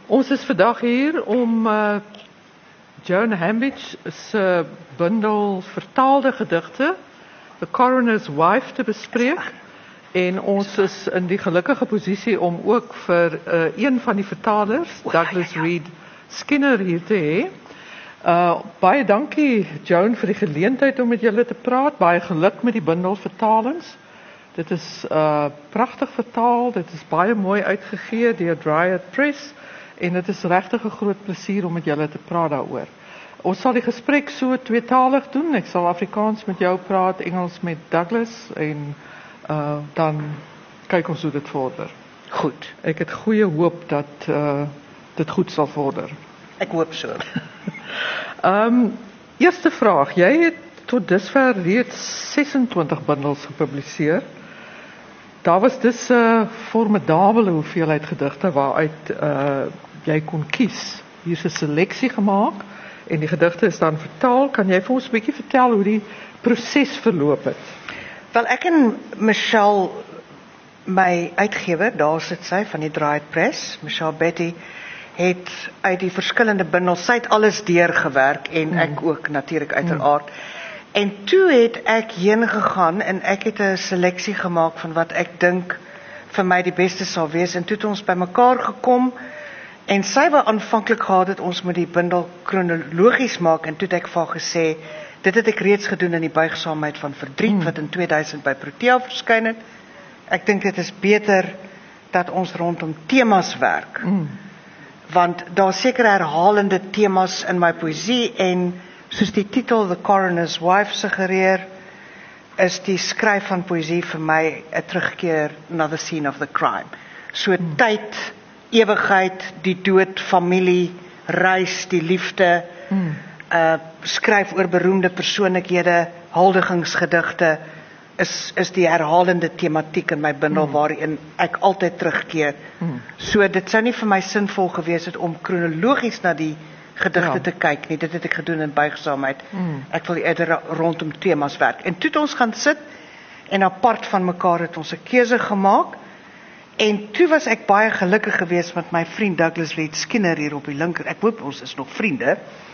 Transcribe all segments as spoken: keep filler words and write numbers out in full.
Ons is vandag hier om uh, Joan Hambidge se bundel vertaalde gedigte, The Coroner's Wife, te bespreek. En ons is in die gelukkige posisie om ook vir uh, een van die vertalers, Douglas Reed Skinner, hier te hê. Uh, baie dankie, Joan, vir die geleentheid om met julle te praat. Baie geluk met die bundelvertalings. Dit is uh, pragtig vertaal, dit is baie mooi uitgegee deur Dryad Press. En het is regtig 'n groot plesier om met julle te praat daaroor. Ons sal die gesprek so tweetalig doen. Ek sal Afrikaans met jou praat, Engels met Douglas en uh, dan kyk ons hoe dit vorder. Goed. Ek het goeie hoop dat uh, dit goed sal vorder. Ek hoop so. um, eerste vraag. Jy het tot dusver reeds sesentwintig bundels gepubliseer. Daar was dus 'n uh, formidabele hoeveelheid gedigte waaruit uh, jy kon kies. Hier is 'n seleksie gemaak en die gedigte is dan vertaal. Kan jy vir ons 'n bietjie vertel hoe die proses verloop het? Wel, ek en Michelle, my uitgewer, daar sit sy van die Dryad Press, Michelle Betty, het uit die verskillende bundels, sy het alles deurgewerk en ek ook natuurlik uiteraard. Mm. En toe het ek heen gegaan en ek het 'n seleksie gemaak van wat ek dink vir my die beste sal wees. En toe het ons bymekaar gekom en sy wou aanvanklik gehad het ons moet die bundel kronologies maak. En toe het ek vir haar gesê, dit het ek reeds gedoen in die Buigsaamheid van Verdriet, mm. wat in tweeduisend by Protea verskyn het. Ek dink dit is beter dat ons rondom temas werk. Mm. Want daar seker herhalende temas in my poësie en soos die titel The Coroner's Wife suggereer, is die skryf van poësie vir my 'n terugkeer na the scene of the crime. So hmm. tyd, ewigheid, die dood, familie, reis, die liefde, hmm. uh, skryf oor beroemde persoonlikhede, huldigingsgedigte, is, is die herhalende tematiek in my bundel hmm. waarin ek altyd terugkeer. Hmm. So dit sou nie vir my sinvol gewees het om kronologies na die gedigte ja. te kyk nie, dit het ek gedoen in Buigsaamheid. Mm. Ek wil eerder rondom temas werk. En toe het ons gaan sit en apart van mekaar het ons 'n keuse gemaak. En toe was ek baie gelukkig geweest met my vriend Douglas Reed Skinner hier op die linker. Ek hoop ons is nog vriende.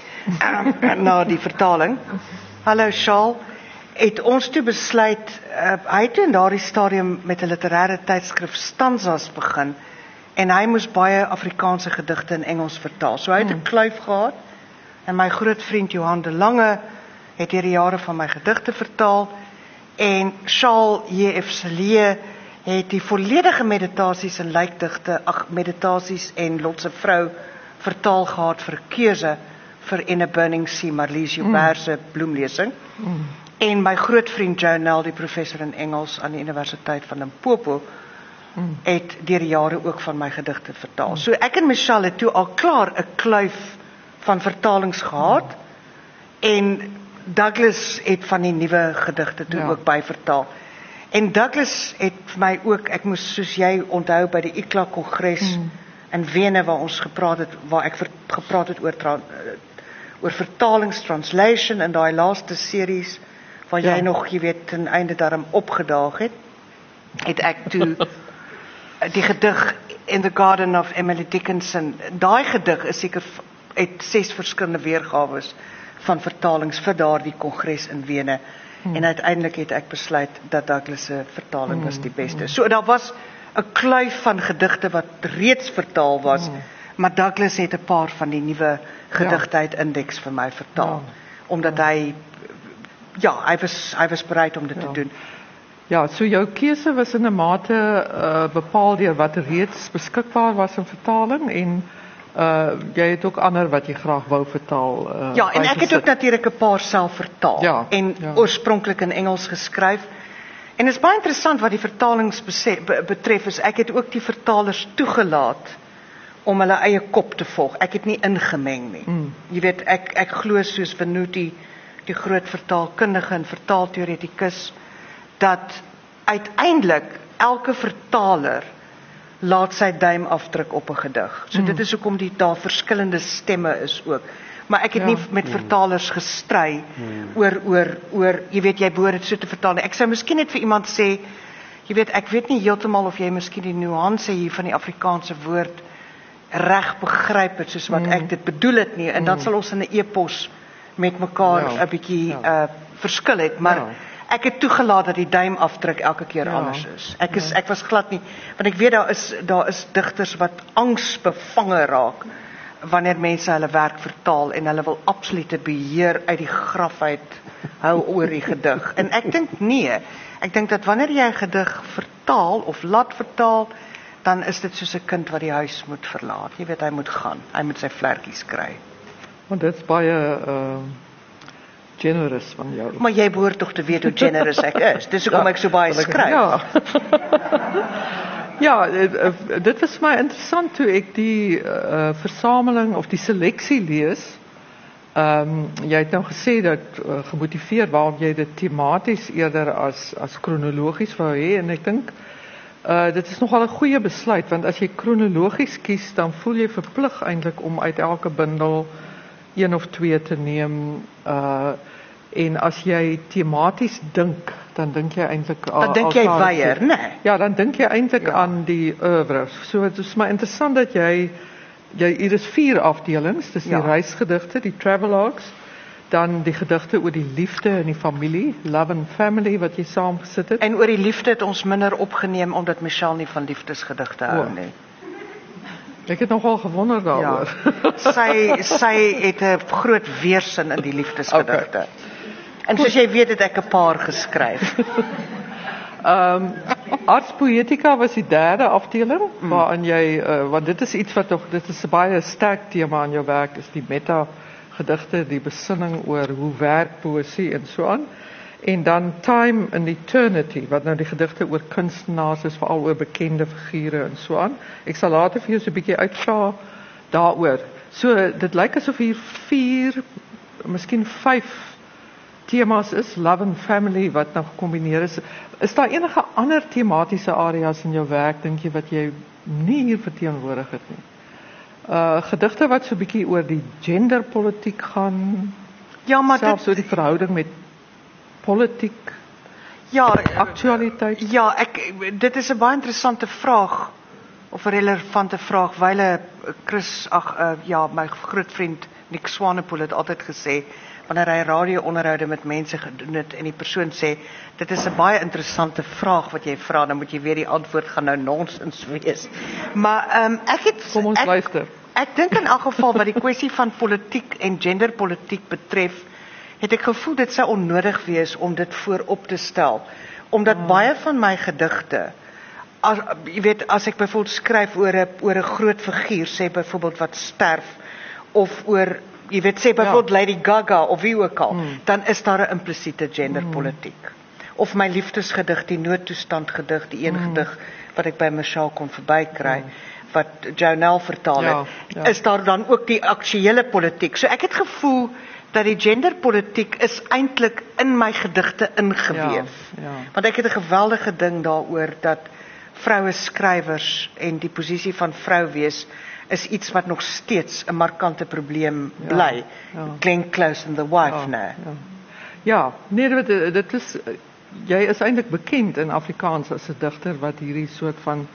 um, na die vertaling. Hallo Charles. Het ons toe besluit, uh, hy het in daardie stadium met 'n literêre tydskrif Stanzas begin. En hy moes baie Afrikaanse gedigte in Engels vertaal. So hy het 'n kluif gehad. En my groot vriend Johan de Lange het hierdie jare van my gedigte vertaal. En Charles J F Silje het die volledige meditasies en lijkdigte, ag meditasies en Lot se vrou vertaal gehad vir keuse vir In a Burning Sea, Marlies Joubert se bloemlesing. Mm. En my groot vriend Joe Nell, die professor in Engels aan die Universiteit van Limpopo, Mm. het deur die jare ook van my gedigte vertaal. Mm. So ek en Michelle het toe al klaar 'n kluif van vertalings gehad mm. en Douglas het van die nuwe gedigte toe ja. ook byvertaal. En Douglas het vir my ook, ek moes soos jy onthou by die I C L A kongres mm. in Wene waar ons gepraat het, waar ek ver, gepraat het oor tra, oor vertalings, translation in daai laaste series waar ja. jy nog, jy weet, ten einde daarom opgedaag het, het ek toe die gedig In the Garden of Emily Dickinson, daai gedig is seker uit ses verskillende weergawe van vertalings vir daardie kongres in Wene. Hmm. En uiteindelik het ek besluit dat Douglas se vertaling hmm. was die beste. Hmm. So daar was 'n kluif van gedigte wat reeds vertaal was, hmm. maar Douglas het 'n paar van die nuwe gedigtheid ja. indeks vir my vertaal. Ja. Omdat ja. hy ja, hy was hy was bereid om dit ja. te doen. Ja, so jou keuse was in 'n mate uh, bepaal deur wat reeds beskikbaar was in vertaling en uh, jy het ook ander wat jy graag wou vertaal. Uh, ja, en ek het ook natuurlik 'n paar self vertaal ja, en ja. oorspronklik in Engels geskryf. En dit is baie interessant wat die vertalings betref, is ek het ook die vertalers toegelaat om hulle eie kop te volg. Ek het nie ingemeng nie. Mm. Jy weet, ek ek glo soos Venuti, die groot vertaalkundige en vertaalteoretikus, dat uiteindelik elke vertaler laat sy duim afdruk op 'n gedig. So mm. dit is hoekom die daar verskillende stemme is ook. Maar ek het ja. nie met vertalers gestry mm. oor oor oor jy weet jy behoort dit so te vertaal. Ek sou miskien net vir iemand sê, jy weet ek weet nie heeltemal of jy miskien die nuance hier van die Afrikaanse woord reg begryp het soos wat mm. ek dit bedoel het nie, en mm. dan sal ons in 'n e-pos met mekaar 'n ja. bietjie ja. uh, verskil het, maar ja. ek het toegelaat dat die duimafdruk elke keer ja. anders is. Ek is ja. ek was glad nie, want ek weet daar is daar is digters wat angsbevange raak wanneer mense hulle werk vertaal en hulle wil absolute beheer uit die graf uit hou oor die gedig. En ek dink nee, ek dink dat wanneer jy 'n gedig vertaal of laat vertaal, dan is dit soos 'n kind wat die huis moet verlaat. Jy weet, hy moet gaan, hy moet sy vlekkies kry. Want dit is baie uh, generous van jou. Maar jy behoort tog te weet hoe generous ek is. Dis hoekom ja, ek so baie skryf. Ja. Ja, dit was my interessant toe ek die uh, versameling of die seleksie lees. Ehm um, jy het nou gesê dat uh, gemotiveer waarom jy dit tematies eerder as as kronologies wou hê, en ek dink uh, dit is nogal 'n goeie besluit, want as jy kronologies kies, dan voel jy verplig eintlik om uit elke bundel een of twee te neem, uh, en as jy tematies dink, dan dink jy eintlik dan dink jy weier, nee. Ja, dan dink jy eintlik ja. aan die oeuvre. So dit is maar interessant dat jy jy hier is vier afdelings, dis die ja. reisgedigte, die travelogues, dan die gedigte oor die liefde en die familie, love and family wat jy saamgesit het. En oor die liefde het ons minder opgeneem omdat Michelle nie van liefdesgedigte hou nie. Ek het nogal gewonder daaroor. Ja. sy sy het 'n groot weerstand in die liefdesgedigte. Okay. En soos jy weet het ek 'n paar geskryf. Ehm um, Ars Poetica was die derde afdeling, mm. waarin jy uh, want dit is iets wat tog dit is 'n baie sterk tema in jou werk, is die meta gedigte, die besinning oor hoe werk poësie en so aan. En dan Time and Eternity, wat nou die gedigte oor kunstenaars is, veral oor bekende figure en so aan. Ek sal later vir jou so 'n bietjie uitvra daaroor. So dit lyk asof hier vier, miskien vyf temas is, love and family wat nou gekombineer is. Is daar enige ander tematiese areas in jou werk, dink jy, wat jy nie hier verteenwoordig het nie? Uh, gedigte wat so 'n bietjie oor die genderpolitiek gaan, ja, maar selfs dit, so die verhouding met politiek, ja, aktualiteit. Ja, ek dit is 'n baie interessante vraag, of 'n relevante vraag, wyle Chris, ag uh, ja, my groot vriend Nick Swanepoel het altyd gesê, wanneer hy radio-onderhoude met mense gedoen het en die persoon sê, dit is 'n baie interessante vraag wat jy vra, dan moet jy weet die antwoord gaan nou nonsens wees. Maar ehm um, ek het Kom ons ek, luister. Ek dink in elk geval wat die kwessie van politiek en genderpolitiek betref, het ek gevoel dit sou onnodig wees om dit voorop te stel, omdat hmm. baie van my gedigte, as jy weet, as ek byvoorbeeld skryf oor 'n oor 'n groot figuur, sê byvoorbeeld wat sterf, of oor jy weet, sê byvoorbeeld ja. Lady Gaga of wie ook al, hmm. dan is daar 'n implisiete genderpolitiek. Hmm. Of my liefdesgedig, die noodtoestand gedig, die een hmm. gedig wat ek by Michelle kon verbykry, hmm. wat Jonelle vertaal ja, het, ja. is daar dan ook die aktuele politiek. So ek het gevoel dat die genderpolitiek is eintlik in my gedigte ingeweef. Ja, ja. Want ek het 'n geweldige ding daaroor dat vroue skrywers en die posisie van vrou wees is iets wat nog steeds 'n markante probleem bly. Ja, ja. Glenn Close and the Wife, ja, nee. Ja, ja nee, dit, dit is, jy is eintlik bekend in Afrikaans as 'n digter wat hierdie soort van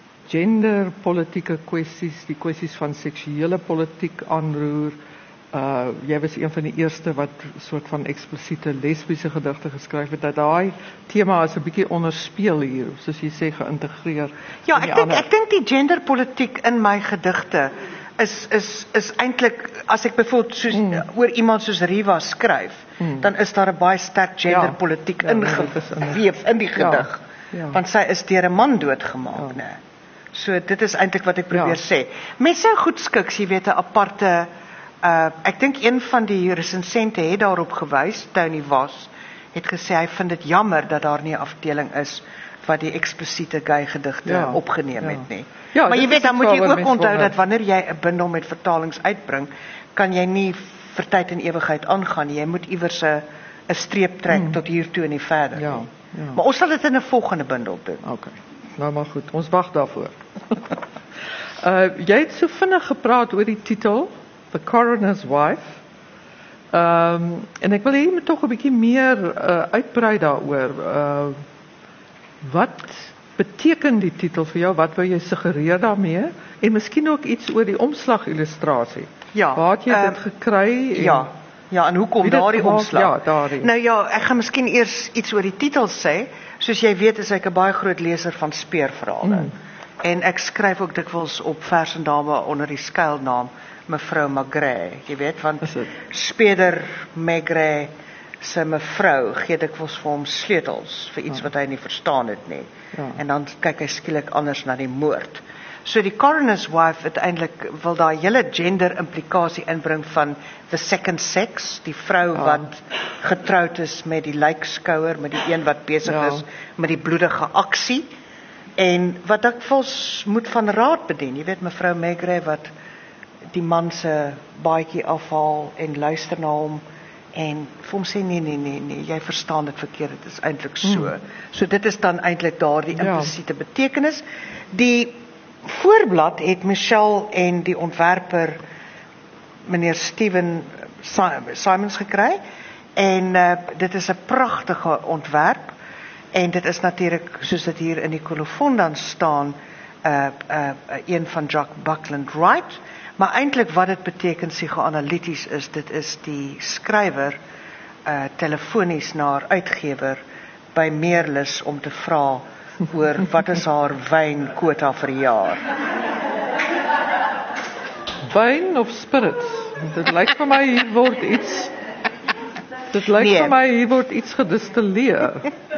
genderpolitieke kwessies, die kwessies van seksuele politiek aanroer. Uh, jy was een van die eerste wat soort van eksplisiete lesbiese gedigte geskryf het, dat daai tema is 'n bietjie onderspeel hier, soos jy sê, geïntegreer. Ja, ek dink ek dink die genderpolitiek in my gedigte is is is eintlik, as ek byvoorbeeld soos mm. oor iemand soos Riva skryf, mm. dan is daar 'n baie sterk genderpolitiek ja, ja, ingeweef in die gedig. Ja, ja. Want sy is deur 'n man doodgemaak, ja. nee. So dit is eintlik wat ek probeer ja. sê. Mense sou goed skik, jy weet, 'n aparte Uh, ek dink een van die resensente het daarop gewys, Tony Was, het gesê hy vind dit jammer dat daar nie 'n afdeling is wat die eksplisiete gay gedigte ja, opgeneem ja. het nie. Ja, maar jy weet, dan moet jy ook onthou dat wanneer jy 'n bundel met vertalings uitbring, kan jy nie vir tyd en ewigheid aangaan nie. Jy moet iewers 'n 'n streep trek hmm. tot hier toe en nie verder ja, nie. Ja. Maar ons sal dit in 'n volgende bundel doen. Okay. Nou maar goed, ons wag daarvoor. uh, jy het so vinnig gepraat oor die titel The Coroner's Wife. Um, en ek wil hê jy moet tog 'n bietjie meer uh, uitbrei daaroor. Uh, wat beteken die titel vir jou? Wat wil jy suggereer daarmee? En miskien ook iets oor die omslagillustrasie. Ja, Waar het jy ehm, dit gekry? En Ja. Ja, en hoekom wie dit daardie gemaak? omslag? Ja, daardie. Nou ja, ek gaan miskien eers iets oor die titel sê. Soos jy weet is ek 'n baie groot leser van speurverhale. Mm. En ek skryf ook dikwels op vers en dame onder die skuilnaam mevrou Maigret, jy weet, want Is dit? Speurder Maigret se mevrou gee dikwels vir hom sleutels vir iets wat hy nie verstaan het nie. Ja. En dan kyk hy skielik anders na die moord. So die coroner's wife uiteindelik wil daai hele gender implikasie inbring van the second sex, die vrou Ja. wat getroud is met die lijkskouer, met die een wat besig Ja. is met die bloedige aksie en wat dikwels moet van raad bedien. Jy weet mevrou Maigret wat die man se baadjie afhaal en luister na hom en vir hom sê nee nee nee nee, jy verstaan dit verkeerd, dit is eintlik so. Hmm. So dit is dan eintlik daardie Ja. implisiete betekenis. Die voorblad het Michelle en die ontwerper meneer Steven Si- Simons gekry en uh, dit is 'n pragtige ontwerp en dit is natuurlik soos dit hier in die kolofon dan staan uh, uh, een van Jack Buckland Wright, maar eintlik wat dit beteken psigoanalities is, dit is die skrywer uh, telefonies na haar uitgewer by Meerlus om te vra oor wat is haar wynkwota vir die jaar. Wyn of spirits? Dit lyk vir my hier word iets Dit lyk Nee. vir my hier word iets gedistilleer.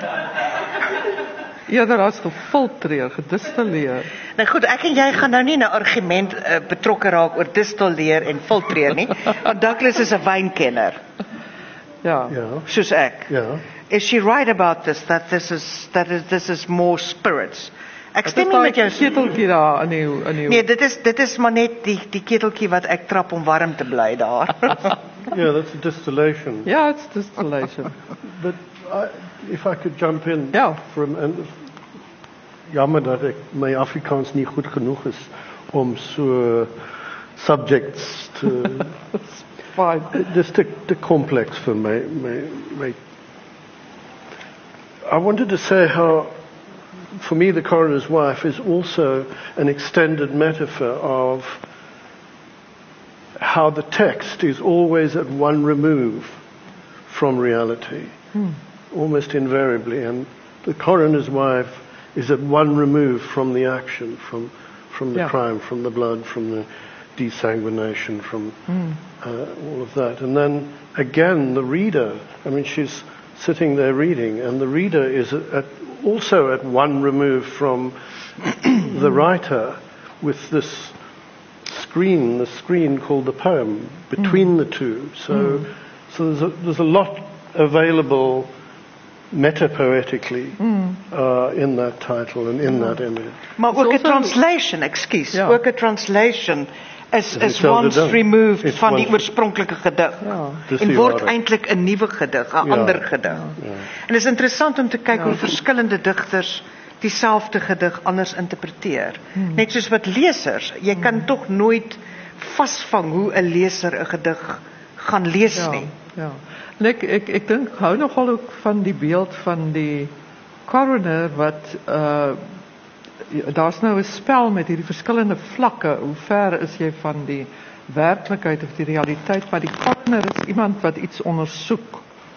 Eerder as gefiltreer, gedistilleer. Nou goed, ek en jy gaan nou nie 'n argument uh, betrokke raak oor distilleer en filtreer nie, want Douglas is 'n wynkenner, Ja. Ja, soos ek. ja. Is she right about this, that this is, that is, this is more spirits? Ek Dit stem is nie daai met jou... keteltjie daar in die in die Nee, dit is, dit is maar net die, die keteltjie wat ek trap om warm te bly daar. Yeah, that's a distillation. Ja, it's distillation. But I, if I could jump in Ja. from and jammer dat ek my Afrikaans nie goed genoeg is om so subjects te Fine. dis te, te complex for my, my, my I wanted to say how for me the coroner's wife is also an extended metaphor of how the text is always at one remove from reality, almost invariably, and the coroner's wife is at one remove from the action, from from the Yeah. crime, from the blood, from the desanguination, from uh, all of that. And then again, the reader, I mean, she's sitting there reading, and the reader is at, at, also at one remove from the writer with this screen, the screen called the poem, between the two. So, so there's a, there's a lot available metapoetically uh, in that title and in that image. Maar ook 'n also- translation, ekskuus, Ja. ook 'n translation is Is is hetzelfde once ding. removed It's van die once- oorspronklike gedig. Ja. Dis En die word waarheid. eintlik 'n nuwe gedig, 'n Ja. ander gedig. En dit is interessant om te kyk hoe verskillende digters dieselfde gedig anders interpreteer. Net soos wat lesers, jy kan tog nooit vasvang hoe 'n leser 'n gedig gaan lees Ja, nie. ja. En ek ek ek dink hou nogal ook van die beeld van die coroner wat uh daar's nou 'n spel met hierdie verskillende vlakke. Hoe ver is jy van die werklikheid of die realiteit? Maar die coroner is iemand wat iets ondersoek,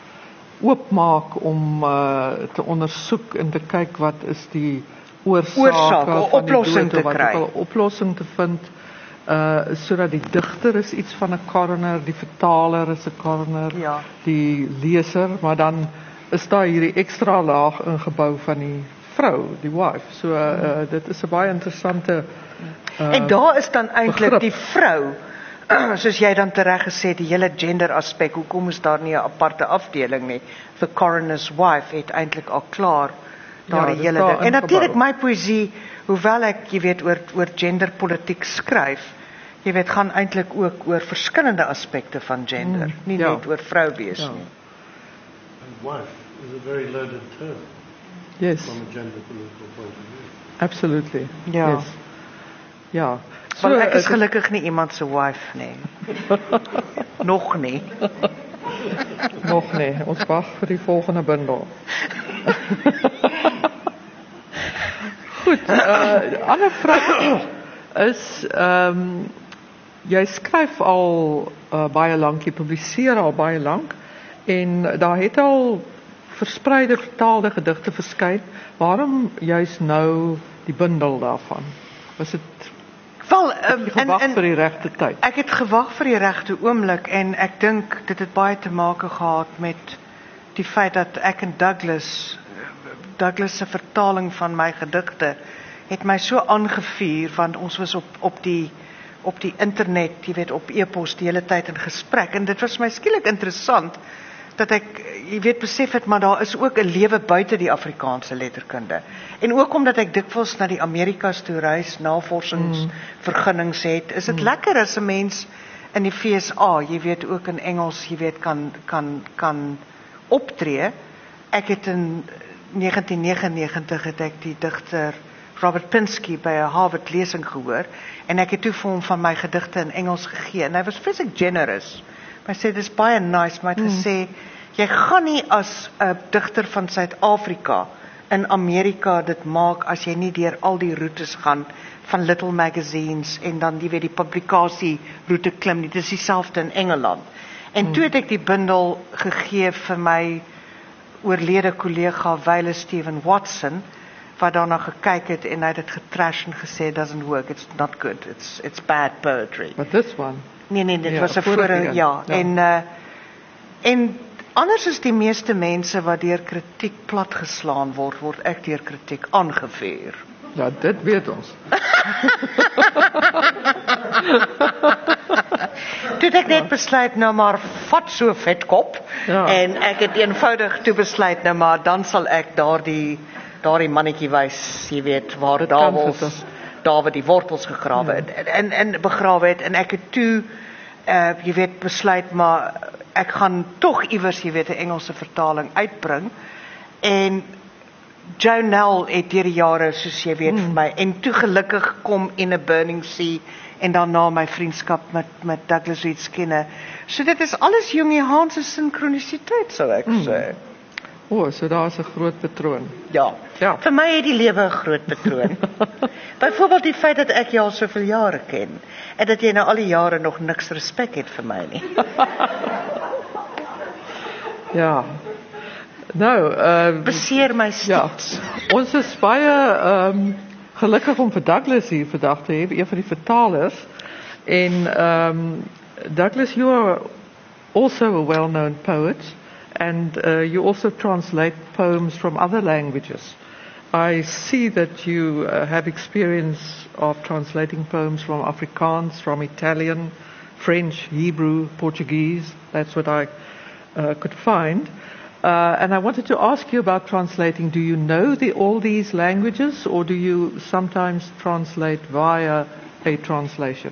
oopmaak om uh te ondersoek en te kyk wat is die oorsake, Oorsake, 'n van die oplossing dood, te of wat ook kry. al, 'n oplossing te vind. Uh sodat die digter is iets van 'n coroner, die vertaler is 'n coroner, Ja. die leser, maar dan is daar hierdie ekstra laag ingebou van die vrou, die wife. So uh, uh, dit is 'n baie interessante uh, En daar is dan eintlik begrip. die vrou, soos jy dan tereg gesê het, die hele gender aspek. Hoekom is daar nie 'n aparte afdeling nie? The coroner's wife het eintlik al klaar daardie Ja, dit hele daar ding. En ingebou. natuurlik my poësie, hoewel ek, jy weet, oor oor genderpolitiek skryf, jy weet, gaan eintlik ook oor verskillende aspekte van gender, Mm, nie ja. net oor vrou wees Ja. nie. And wife is a very loaded term Yes, from a gender political point of view. absolutely. Ja. Yes. Ja. So, Want ek is uh, gelukkig nie iemand se wife nie. Nog nie. nog nee, ons wag vir die volgende bundel. Goed, uh, ander vraag is, um, jy skryf al uh, baie lank, jy publiseer al baie lank, en daar het al verspreide vertaalde gedigte verskyn. Waarom juist nou die bundel daarvan? Was dit Wel, het um, jy gewag vir die regte tyd? Ek het gewag vir die regte oomblik en ek dink dit het baie te maak gehad met die feit dat ek en Douglas Douglas se vertaling van my gedigte het my so aangevuur, want ons was op op die op die internet, jy weet, op e-pos die hele tyd in gesprek, en dit was my skielik interessant dat ek, jy weet, besef het, maar daar is ook 'n lewe buite die Afrikaanse letterkunde. En ook omdat ek dikwels na die Amerikas toe reis, navorsingsvergunnings het, is dit mm. lekker as 'n mens in die V S A, jy weet, ook in Engels, jy weet, kan kan kan optree. Ek het in negentien negenennegentig het ek die digter Robert Pinsky by 'n Harvard lesing gehoor, en ek het toe vir hom van my gedigte in Engels gegee, en hy was vreeslik generous. Hy sê, dis baie nice, maar hy het gesê, jy gaan nie as 'n digter van Suid-Afrika in Amerika dit maak as jy nie deur al die roetes gaan van Little Magazines en dan die weet die publikasie roete klim nie. Dit is dieselfde in Engeland. En toe het ek die bundel gegee vir my oorlede kollega Wyle Steven Watson, wat daarna gekyk het en hy het dit getrash en gesê, doesn't work, it's not good, it's it's bad poetry. But this one? Nee, nee, dit ja, was 'n vorige, ja. ja. En uh, en anders is die meeste mense wat deur kritiek platgeslaan word, word ek deur kritiek aangevuur. Ja, dit weet ons. Toe het ek net besluit, nou maar, vat so vetkop, ja. En ek het eenvoudig toe besluit, nou maar, dan sal ek daardie daardie mannetjie wys, jy weet, waar Dawels, Dawid die wortels gegrawe het, ja. en, en begrawe het, en ek het toe, uh, jy weet, besluit, maar ek gaan tog iewers, jy weet, 'n Engelse vertaling uitbring, en Joan Nell het deur die jare, soos jy weet, mm. vir my, en toe gelukkig kom In a Burning Sea, en daarna my vriendskap met, met Douglas Reed Skinner. So dit is alles Jungiaanse sinkronisiteit, sou ek mm. sê. O, oh, so daar is 'n groot patroon. Ja. ja, vir my het die lewe 'n groot patroon. Byvoorbeeld die feit dat ek jou al soveel jare ken, en dat jy nou al die jare nog niks respek het vir my nie. Ja. Nou, uh, beseer my steeds. Ja, ons is baie um, gelukkig om vir Douglas hier vandag te hê, een van die vertalers. En um, Douglas, you are also a well-known poet, and uh, you also translate poems from other languages. I see that you uh, have experience of translating poems from Afrikaans, from Italian, French, Hebrew, Portuguese. That's what I uh, could find. Uh, and I wanted to ask you about translating. Do you know the, all these languages, or do you sometimes translate via a translation?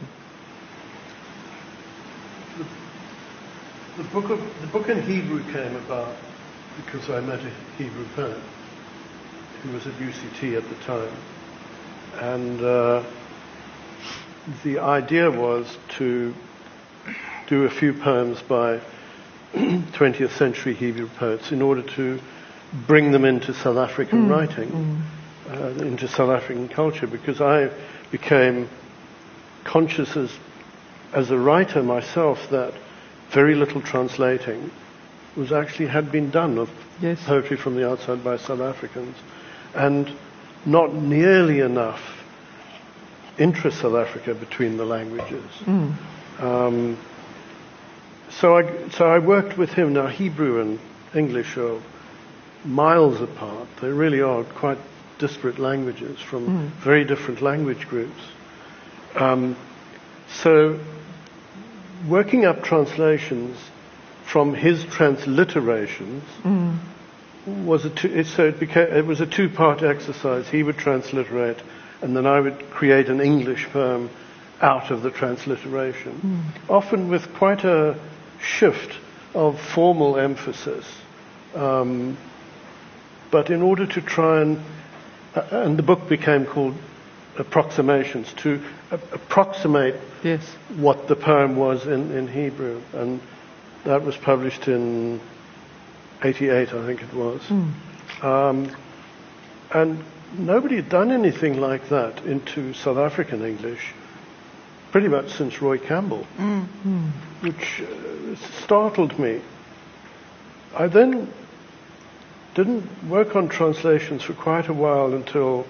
The, the book of the book in Hebrew came about because I met a Hebrew poet who was at U C T at the time, and uh, the idea was to do a few poems by twentieth century Hebrew poets in order to bring them into South African mm. writing, mm. Uh, into South African culture, because I became conscious as, as a writer myself that very little translating was actually had been done of yes. poetry from the outside by South Africans, and not nearly enough intra-South Africa between the languages. Mm. Um, So I, so I worked with him. Now, Hebrew and English are miles apart. They really are quite disparate languages from mm. very different language groups. Um, so working up translations from his transliterations mm. was a two, it, so it, became, it was a two-part exercise. He would transliterate, and then I would create an English poem out of the transliteration, mm. often with quite a shift of formal emphasis, um, but in order to try and uh, and the book became called Approximations, to uh, approximate yes. what the poem was in, in Hebrew, and that was published in eighty-eight, I think it was. Mm. Um, and nobody had done anything like that into South African English pretty much since Roy Campbell, Mm. which uh, startled me. I then didn't work on translations for quite a while until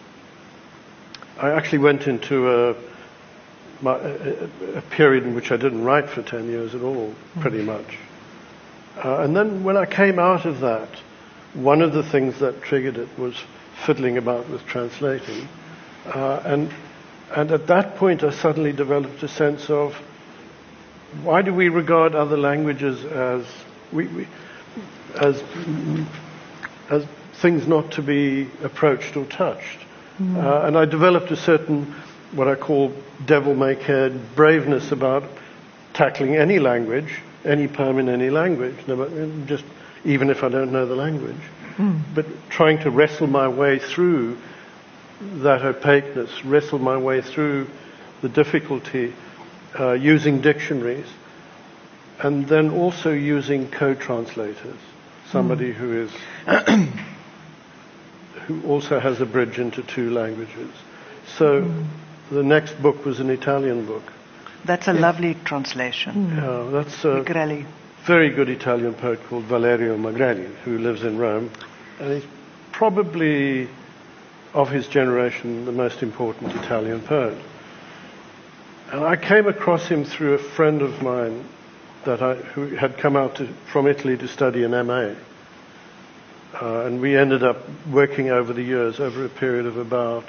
I actually went into a, my, a, a period in which I didn't write for ten years at all, pretty much. Uh, and then when I came out of that, one of the things that triggered it was fiddling about with translating. Uh, and, and at that point I suddenly developed a sense of, why do we regard other languages as, we, we, as, as things not to be approached or touched? Mm. Uh, and I developed a certain, what I call devil-may-care braveness about tackling any language, any poem in any language, just even if I don't know the language, mm. but trying to wrestle my way through that opaqueness, wrestle my way through the difficulty, uh, using dictionaries, and then also using co-translators, somebody mm. who is who also has a bridge into two languages. So mm. the next book was an Italian book. That's a yes. lovely translation. Mm. Yeah, that's a Magrelli. very good Italian poet called Valerio Magrelli, who lives in Rome, and he's probably, of his generation, the most important Italian poet. And I came across him through a friend of mine that I, who had come out to, from Italy to study an M A. Uh, and we ended up working over the years, over a period of about,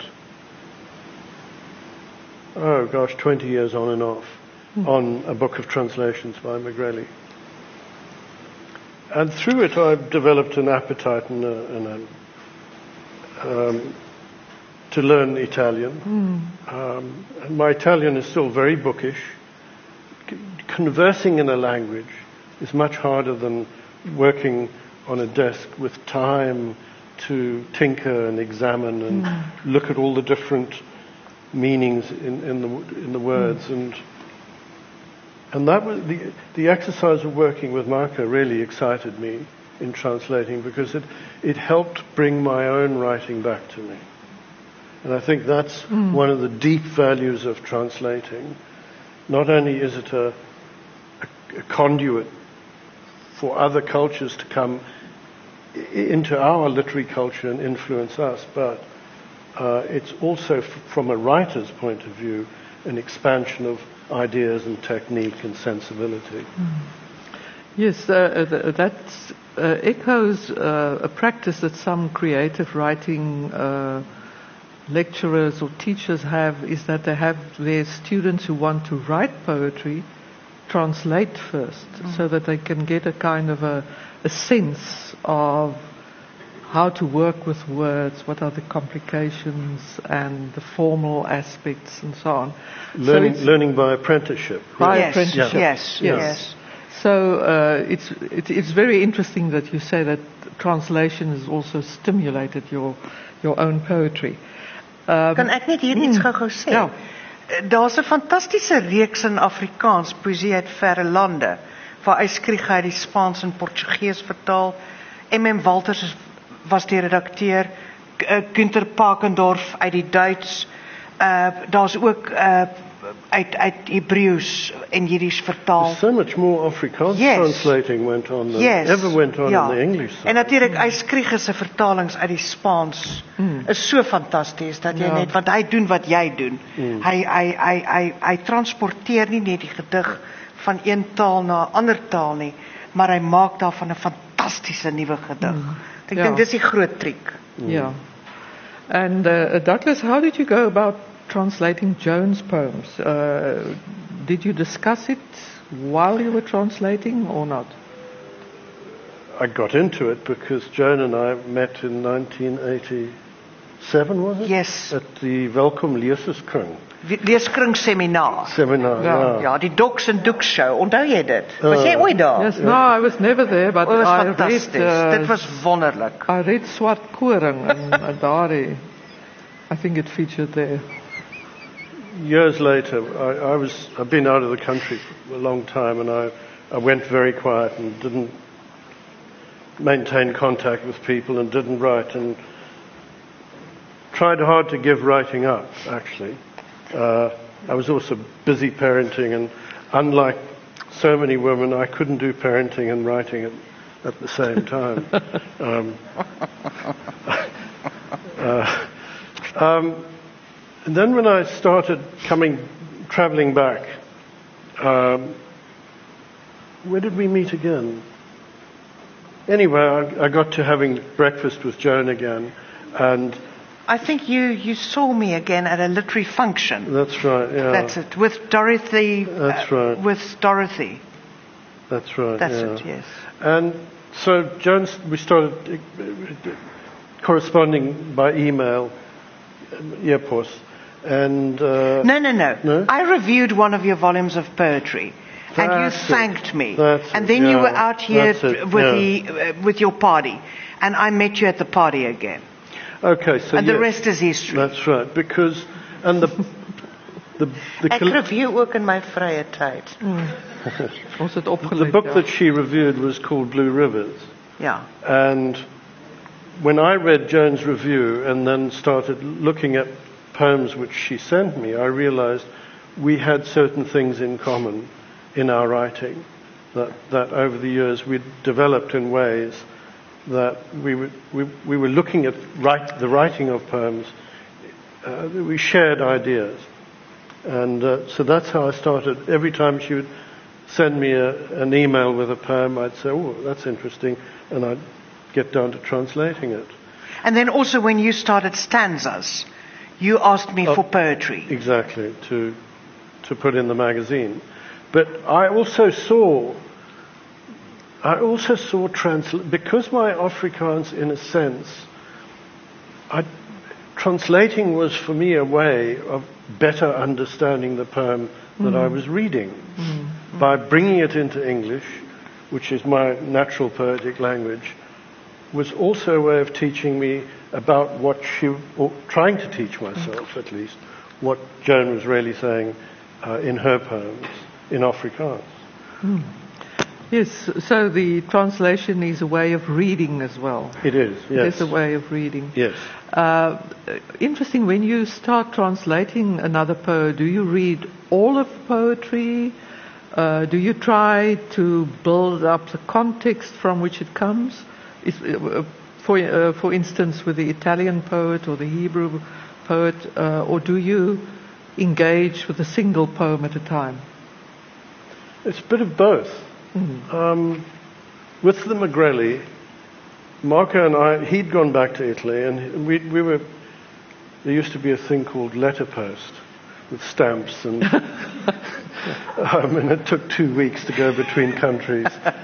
oh gosh, twenty years on and off, mm. on a book of translations by Magrelli. And through it I've developed an appetite and a, and a, um, to learn Italian. Mm. Um, and my Italian is still very bookish. C- conversing in a language is much harder than working on a desk with time to tinker and examine and mm. look at all the different meanings in, in the in the words. Mm. and and that was the the exercise of working with Marco really excited me in translating, because it it helped bring my own writing back to me. And I think that's mm. one of the deep values of translating. Not only is it a, a, a conduit for other cultures to come into our literary culture and influence us, but uh, it's also, f- from a writer's point of view, an expansion of ideas and technique and sensibility. Mm. Yes, uh, th- that uh, echoes uh, a practice that some creative writing uh, lecturers or teachers have, is that they have their students who want to write poetry translate first, mm. so that they can get a kind of a, a sense of how to work with words, what are the complications and the formal aspects and so on. Learning, so learning by apprenticeship. By yes. apprenticeship. Yes, yes, yes. yes. So uh, it's it, it's very interesting that you say that translation has also stimulated your your own poetry. Um, kan ek net hier mm, iets gou-gou sê? Ja. Daar's 'n fantastiese reeks in Afrikaans, Poesie uit verre lande, waar Yskrieg uit die Spaans en Portugees vertaal. M M Walters is, was die redakteur, Günter Pakendorf uit die Duits. Uh daar's ook uh uit uit Hebreeus en Jiddisch vertaal. So much more Afrikaans yes. translating went on than yes. ever went on ja. in the English side. En natuurlik Yskrieg se vertalings uit die Spaans mm. is so fantasties dat jy ja. net, want hy doen wat jy doen. Mm. Hy hy hy hy hy transporteer nie net die gedig van een taal na 'n ander taal nie, maar hy maak daarvan 'n fantastiese nuwe gedig. Mm. Ek ja. dink dis die groot triek. Mm. Ja. And uh, Douglas, how did you go about translating Joan's poems? Uh, did you discuss it while you were translating or not? I got into it because Joan and I met in nineteen eighty-seven, was it? Yes. At the Welkom Leserskring. Leeskring seminar. Seminar, ja. ja. Ja, die Doks en Doeks show. Onthou jy dit? Was jy ooit daar? Yes, no, I was never there, but oh, was I fantasties. read... Uh, dit was wonderlik. I read Swart Koring en Dari. I think it featured there. Years later, I, I was, I've been out of the country for a long time, and I, I went very quiet and didn't maintain contact with people and didn't write. And tried hard to give writing up, actually. Uh, I was also busy parenting, and unlike so many women, I couldn't do parenting and writing at, at the same time. um, uh, um, and then when I started coming, traveling back, um, where did we meet again? Anyway, I, I got to having breakfast with Joan again, and I think you, you saw me again at a literary function. that's right, yeah. That's it, with Dorothy. That's uh, right. With Dorothy. That's right, That's yeah. it, yes. And so Joan, we started uh, corresponding by email, e-post, and... Uh, No, no, no, No? I reviewed one of your volumes of poetry. And you That's it. thanked me. That's and it, then you yeah. were out here That's it, with, yeah. the, uh, with your party. And I met you at the party again. Okay, so And the yes, rest is history. That's right, because... And the... the, the Ek col- review ook in my vrye tyd. Ons het the opgelet. book ja. that she reviewed was called Blue Rivers. Ja. And when I read Joan's review and then started looking at poems which she sent me, I realized we had certain things in common in our writing, that, that over the years we'd developed in ways that we were, we, we were looking at write, the writing of poems, uh, we shared ideas. And uh, so that's how I started. Every time she would send me a, an email with a poem, I'd say, oh, that's interesting, and I'd get down to translating it. And then also when you started stanzas, you asked me Oh. for poetry. Exactly, to to put in the magazine. But I also saw, I also saw transl- because my Afrikaans, in a sense, I, translating was for me a way of better understanding the poem that I was reading. Mm-hmm. By bringing it into English, which is my natural poetic language, was also a way of teaching me about what she, or trying to teach myself at least, what Joan was really saying uh, in her poems in Afrikaans. Mm. Yes, so the translation is a way of reading as well. It is, yes. It's a way of reading. Yes. Uh, interesting, when you start translating another poet, do you read all of poetry? Uh, do you try to build up the context from which it comes? Is, uh, for, uh, for instance, with the Italian poet or the Hebrew poet, uh, or do you engage with a single poem at a time? It's a bit of both. Mm-hmm. Um, with the Magrelli, Marco and I, he'd gone back to Italy, and we, we were, there used to be a thing called letterpost with stamps, and, um, and it took two weeks to go between countries.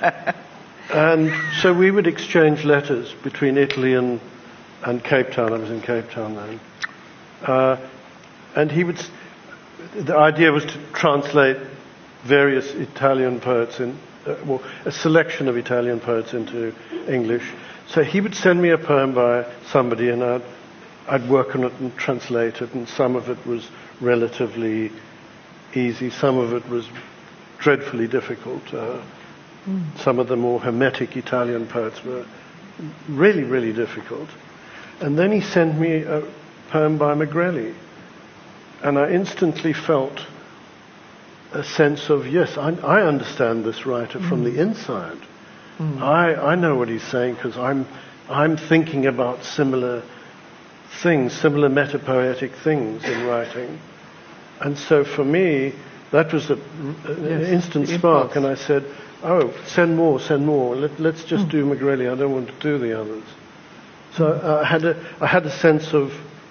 And so we would exchange letters between Italy and, and Cape Town. I was in Cape Town then. Uh, and he would, the idea was to translate various Italian poets in, uh, well, a selection of Italian poets into English. So he would send me a poem by somebody, and I'd, I'd work on it and translate it, and some of it was relatively easy, some of it was dreadfully difficult. Uh, mm. Some of the more Hermetic Italian poets were really, really difficult. And then he sent me a poem by Magrelli, and I instantly felt a sense of, yes, I, I understand this writer mm. from the inside. Mm. I, I know what he's saying because I'm, I'm thinking about similar things, similar metapoetic things in writing. And so for me, that was an yes, instant spark, and I said, oh, send more, send more. Let, let's just mm. do Magrelli. I don't want to do the others. So uh, I, had a, I had a sense of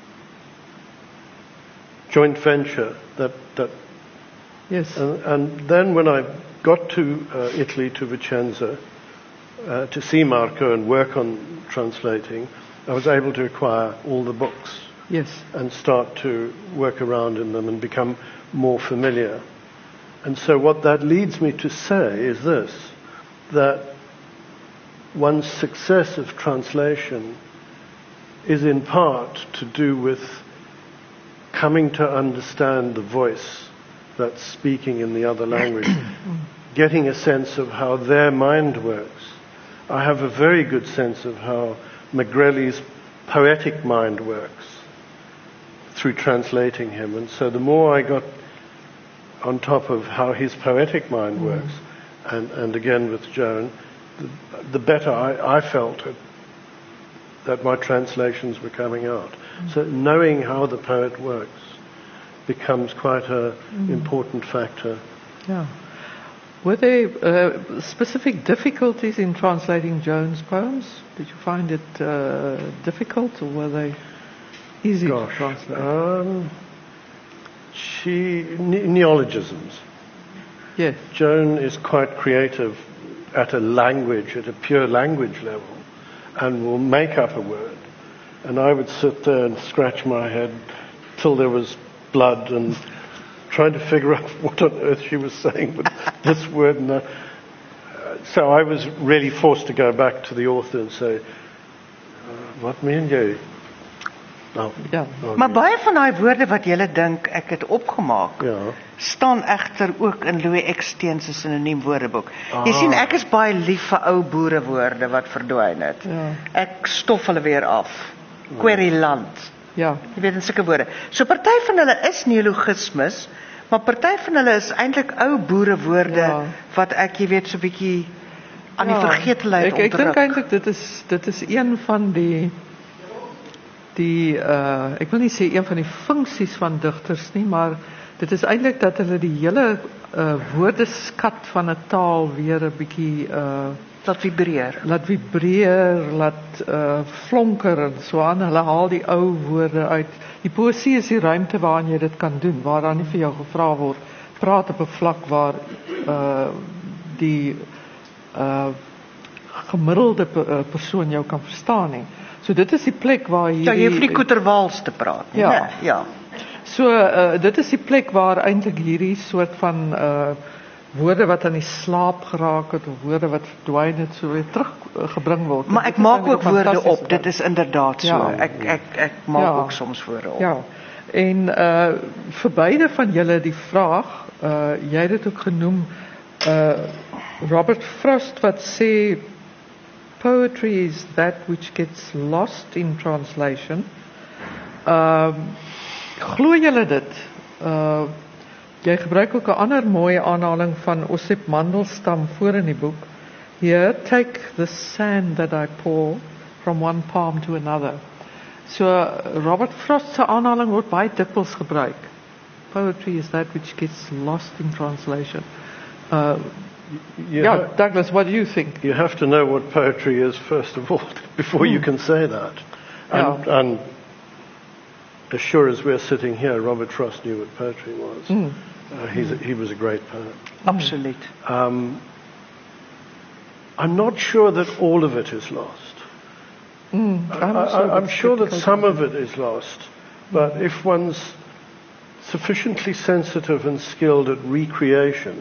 joint venture that... that yes. And, and then when I got to uh, Italy, to Vicenza, uh, to see Marco and work on translating, I was able to acquire all the books. Yes. And start to work around in them and become more familiar. And so what that leads me to say is this, that one's success of translation is in part to do with coming to understand the voice that's speaking in the other language, getting a sense of how their mind works. I have a very good sense of how Magrelli's poetic mind works. through translating him. And so the more I got on top of how his poetic mind Mm. works, and, and again with Joan, the, the better I, I felt it, that my translations were coming out. Mm. So knowing how the poet works becomes quite an mm. important factor. Yeah. Were there uh, specific difficulties in translating Joan's poems? Did you find it uh, difficult, or were they easy Gosh, to translate? Um, she ne- neologisms. Yes. Joan is quite creative at a language, at a pure language level, and will make up a word. And I would sit there and scratch my head till there was blood and trying to figure out what on earth she was saying with this word and that. So I was really forced to go back to the author and say, wat meen jy? Nou, Ja. nou, Maar baie van daai woorde wat julle dink ek het opgemaak, Ja. staan egter ook in Louis Eksteen se sinoniem woordeboek. Jy Ah. sien, ek is baie lief vir ou boerewoorde wat verdwyn het. Ja. Ek stof hulle weer af. Queryland. Ja. Jy weet, en sulke woorde. So party van hulle is neologismes, maar party van hulle is eintlik ou boerewoorde Ja. wat ek, jy weet, so 'n bietjie aan die Ja, vergetelheid ek, ek dink ontdruk. eintlik dit is dit is een van die die uh ek wil nie sê een van die funksies van digters nie, maar dit is eintlik dat hulle die hele uh woordeskat van 'n taal weer 'n bietjie uh Dat vibreer. laat vibreer, laat uh flonker en so aan. Hulle haal die ou woorde uit. Die poesie is die ruimte waarin jy dit kan doen, waar daar nie vir jou gevra word praat op 'n vlak waar uh die uh gemiddelde pe, uh, persoon jou kan verstaan nie. So dit is die plek waar hierdie Ja, jy hoef nie koeterwaals te praat nie. Ja. né? Ja. So uh, dit is die plek waar eintlik hierdie soort van uh woorde wat aan die slaap geraak het of woorde wat verdwyn het so weer teruggebring word. Maar Dit ek is maak eintlik ook een woorde fantastiese op. Dit ding. is inderdaad so. Ja. Ek ek ek maak Ja. ook soms woorde op. Ja. En uh vir beide van julle die vraag, uh jy het dit ook genoem, uh Robert Frost wat sê poetry is that which gets lost in translation. Um glo julle dit? Uh jy gebruik ook 'n ander mooie aanhaling van Osip Mandelstam voor in die boek. Here, take the sand that I pour from one palm to another. So Robert Frost se aanhaling word baie dikwels gebruik. Poetry is that which gets lost in translation. Uh You, yeah, ha- Douglas, what do you think? you have to know what poetry is first of all before you can say that. And, Yeah. and as sure as we're sitting here, Robert Frost knew what poetry was. Uh, he's a, he was a great poet. Absoluut. Um, I'm not sure that all of it is lost. Mm, I, I'm, I, I'm sure that difficult. some of it is lost, but if one's sufficiently sensitive and skilled at recreation,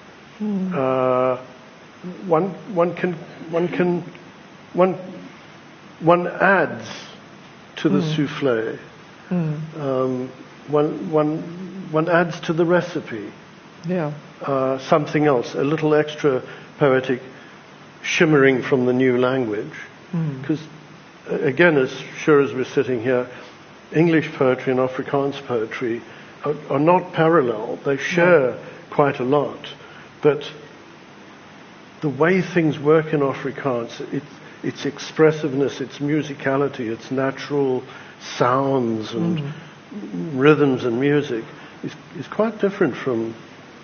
uh, one one can one can one one adds to the souffle. Um, one one one adds to the recipe Yeah. uh, something else, a little extra poetic shimmering from the new language. Because, uh, again, as sure as we're sitting here, English poetry and Afrikaans poetry are, are not parallel. They share quite a lot. But the way things work in Afrikaans, it's, its expressiveness, its musicality, its natural sounds and rhythms and music is, is quite different from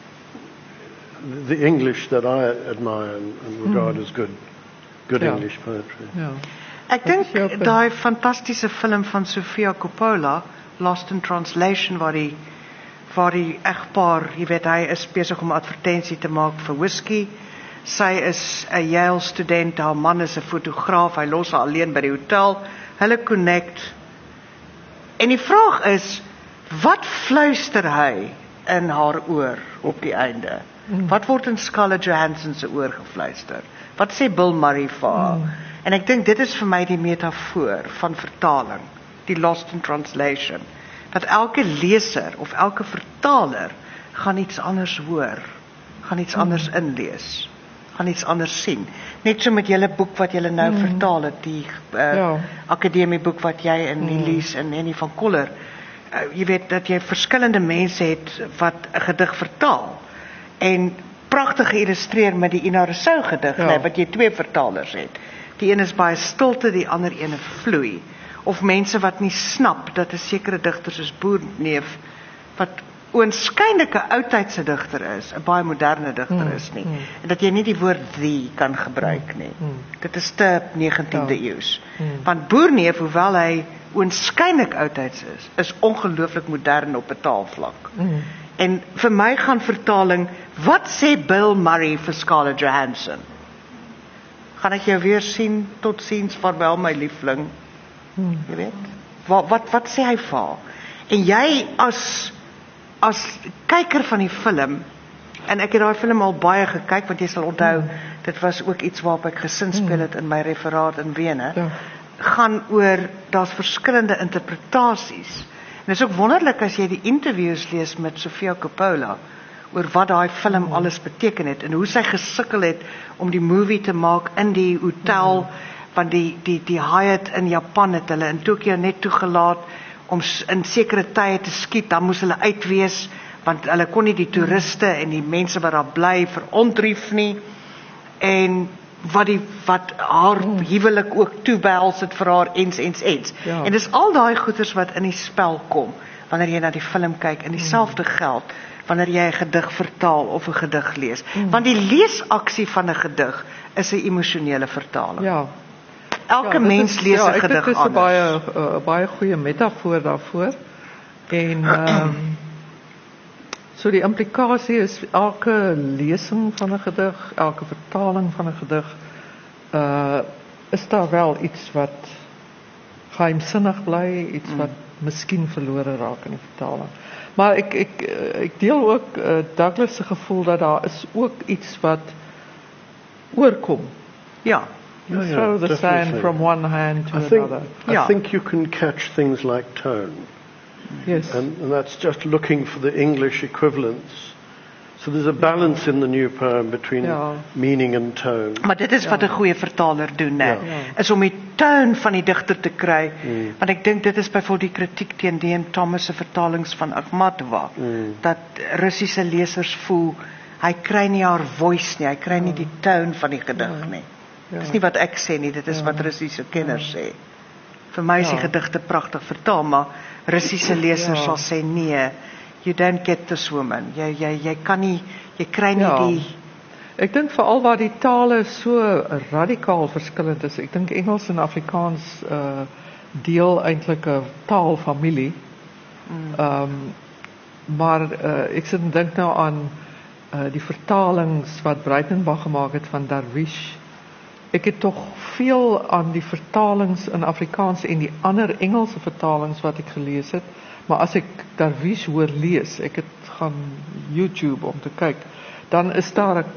the English that I admire and, and regard as good, good Yeah. English poetry. Ja. Ek Wat is jou dink punt? daai fantastiese film van Sofia Coppola, Lost in Translation, waar die waar die egpaar, jy weet, hy is besig om 'n advertensie te maak vir whisky. Sy is 'n Yale student, haar man is 'n fotograaf, hy los haar alleen by die hotel. Hulle connect. En die vraag is, wat fluister hy in haar oor op die einde? Wat word in Scarlett Johansson se oor gefluister? Wat sê Bill Murray vir haar? En ek dink dit is vir my die metafoor van vertaling, die lost in translation. Dat elke leser of elke vertaler gaan iets anders hoor, gaan iets anders inlees, gaan iets anders sien. Net so met julle boek wat julle nou vertaal het, die uh, Ja. akademieboek wat jy en Elise en Henny van Koller uh, jy weet dat jy verskillende mense het wat 'n gedig vertaal en pragtig geïllustreer met die Ina Rousseau gedig, Ja. nee, wat jy twee vertalers het. Die een is baie stilte, die ander een vloei. Of mense wat nie snap dat 'n sekere digter soos Boerneef wat oënskynlike oudtydse digter is, 'n baie moderne digter Mm, is nie. mm. En dat jy nie die woord die kan gebruik nie. Mm. Dit is te negentiende Ja. eeus. Mm. Want Boerneef, hoewel hy oënskynlik oudtyds is, is ongelooflik modern op 'n taalvlak. Mm. En vir my gaan vertaling, wat sê Bill Murray vir Scarlett Johansson? Gaan ek jou weer sien, tot ziens, vaarwel my liefling. Mm. Jy weet? Wat wat wat sê hy vir haar? En jy as as kyker van die film, en ek het daai film al baie gekyk want jy sal onthou, dit was ook iets waarop ek gesinspel het in my referaat in Wene. Ja. Gaan oor daar's verskillende interpretasies. En dit is ook wonderlik as jy die interviews lees met Sofia Coppola oor wat daai film mm. alles beteken het en hoe sy gesukkel het om die movie te maak in die hotel mm. want die die die Hyatt in Japan het hulle in Tokio net toegelaat om in sekere tye te skiet, dan moes hulle uitwees want hulle kon nie die toeriste mm. en die mense wat daar bly verontrief nie. En wat die wat haar huwelik ook toebehels het vir haar ens ens ens. Ja. En dis al daai goeters wat in die spel kom wanneer jy na die film kyk en dieselfde geld wanneer jy 'n gedig vertaal of 'n gedig lees. Mm. Want die leesaksie van 'n gedig is 'n emosionele vertaling. Ja. Elke Ja, dit mens is- lees 'n ja, ek gedig dink dit is 'n anders. baie uh, baie goeie metafoor daarvoor. En ehm um, so die implikasie is elke lesing van 'n gedig, elke vertaling van 'n gedig, uh is daar wel iets wat geheimsinnig bly, iets wat miskien verlore raak in die vertaling. Maar ek ek eh, ek deel ook uh, Douglas se gevoel dat daar is ook iets wat oorkom. Ja. You Yeah, yeah, throw the definitely. sand from one hand to I think, another. I Yeah. think you can catch things like tone, Yes. and, and that's just looking for the English equivalents. So there's a balance in the new poem between Yeah. meaning and tone. Maar dit is wat 'n goeie vertaler doen, né? Ja. Is om die toon van die digter te kry. Mm. Want ek dink dit is byvoorbeeld die kritiek teen D M Thomas se vertalings van Akhmatova, Mm. dat Russiese lesers voel hy kry nie haar voice nie, hy kry nie die toon van die gedig nie. Ja. Dis nie wat ek sê nie, dit is Ja. wat Russiese kenners sê. Vir my is die Ja. gedigte pragtig vertaal, maar Russiese lesers Ja. sal sê nee, you don't get this woman. Jy jy jy kan nie, jy kry nie Ja. die Ek dink veral waar die tale so radikaal verskillend is. Ek dink Engels en Afrikaans uh deel eintlik 'n taalfamilie. Ehm um, maar uh, ek sit en dink nou aan uh die vertalings wat Breitenbach gemaak het van Darwish. Ek het tog veel aan die vertalings in Afrikaans en die ander Engelse vertalings wat ek gelees het, maar as ek Darwish hoor lees, ek het gaan YouTube om te kyk, dan is daar 'n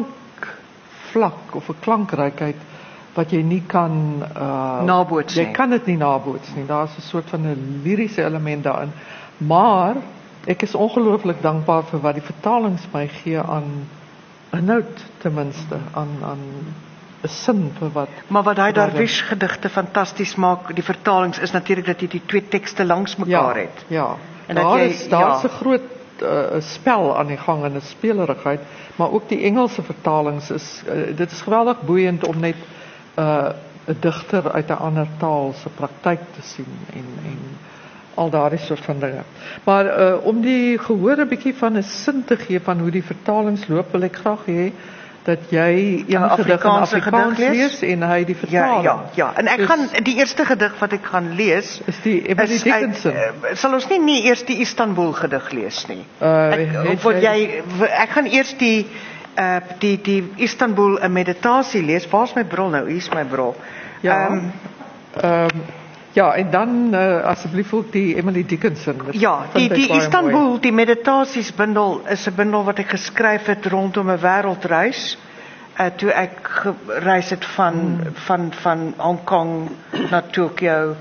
klankvlak of 'n klankrykheid wat jy nie kan uh Naboots jy nie. kan dit nie naboots nie. Daar's 'n soort van 'n liriese element daarin. Maar ek is ongelooflik dankbaar vir wat die vertalings my gee aan inhoud ten minste, aan aan 'n sin vir wat. Maar wat hy daar Darwish gedigte fantasties maak, die vertalings is natuurlik dat jy die twee tekste langs mekaar het. Ja. En dat daar jy- is daar's ja. 'n groot uh, spel aan die gang en 'n spelerigheid, maar ook die Engelse vertalings is uh, dit is geweldig boeiend om net 'n uh, 'n digter uit 'n ander taal se praktyk te sien en en al daardie soort van dinge. Maar uh, om die gehoor 'n bietjie van 'n sin te gee van hoe die vertalings loop, wil ek graag hê dat jy een gedig in Afrikaanse Afrikaans gedig lees lees? en hy die Ja, vertaling. ja, ja. En ek Dus gaan die eerste gedig wat ek gaan lees is die Emily is Dickinson. uit, uh, sal ons nie nie eers die Istanbul gedig lees nie. Uh, Ek, het of wil jy- jy ek gaan eers die uh die die Istanbul 'n meditasie lees. Waar's my bril nou? Hier's my bril. Ja. Ehm, Ehm ja, en dan uh, asseblief ook die Emily Dickinson. Dit Ja, die vind ek die baie Istanbul, mooi. die meditasiesbundel is 'n bundel wat ek geskryf het rondom 'n wêreldreis. Uh toe ek gereis het van Hmm. van van Hong Kong na Tokio,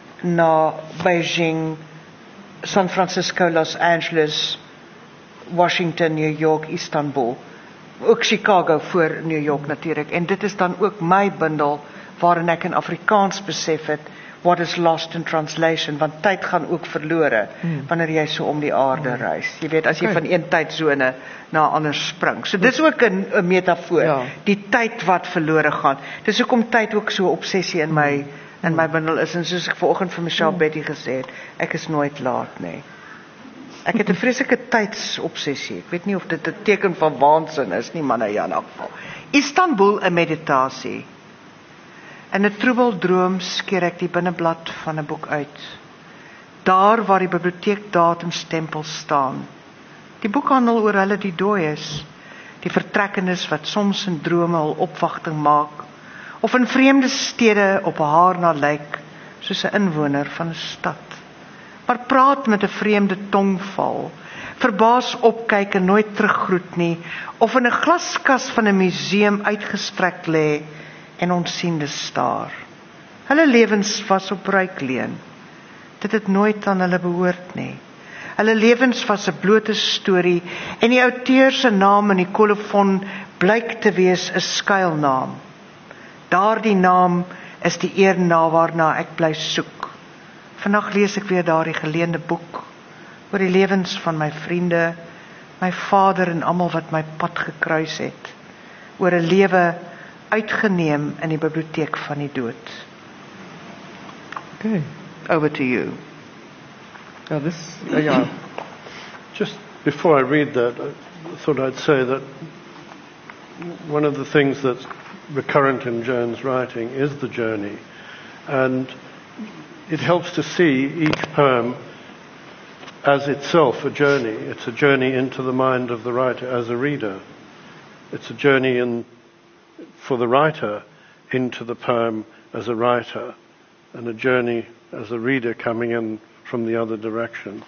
na Beijing, San Francisco, Los Angeles, Washington, New York, Istanbul. Ook Chicago voor New York natuurlik. En dit is dan ook my bundel waarin ek in Afrikaans besef het what is lost in translation, want tyd gaan ook verlore wanneer jy so om die aarde reis. Jy weet, as jy Okay. van een tydsone na 'n ander spring. So dis ook 'n 'n metafoor, Ja. die tyd wat verlore gaan. Dis hoekom tyd ook so 'n obsessie in my in my bundel is, en soos ek vanoggend vir Michelle Betty gesê het, ek is nooit laat nie. Ek het 'n vreeslike tydsobsessie. Ek weet nie of dit 'n teken van waansin is nie, maar nou ja, in elk geval. Istanbul 'n meditasie. In 'n troebeldroom skeer ek die binneblad van 'n boek uit. Daar waar die biblioteekdatumstempel staan. Die boekhandel oor hulle die dooies, die vertrekkenes wat soms in drome hul opwagting maak, of in vreemde stede op haar na lyk, soos 'n inwoner van 'n stad. Maar praat met 'n vreemde tongval, verbaas opkyk en nooit teruggroet nie, of in 'n glaskas van 'n museum uitgestrek lê en onsiende staar. Hulle lewens was op bruikleen. Dit het nooit aan hulle behoort nie. Hulle lewens was 'n blote storie en die outeur se naam in die kolofon blyk te wees 'n skuilnaam. Daardie naam is die eernaam waarna ek bly soek. Vandag lees ek weer daardie geleende boek oor die lewens van my vriende, my vader en almal wat my pad gekruis het, oor 'n lewe uitgeneem in die biblioteek van die dood. Okay. Over to you. Ja, dis uh, ja. Just before I read that, I thought I'd say that one of the things that's recurrent in Joan's writing is the journey, and it helps to see each poem as itself a journey. It's a journey into the mind of the writer as a reader. It's a journey in, for the writer into the poem as a writer, and a journey as a reader coming in from the other direction.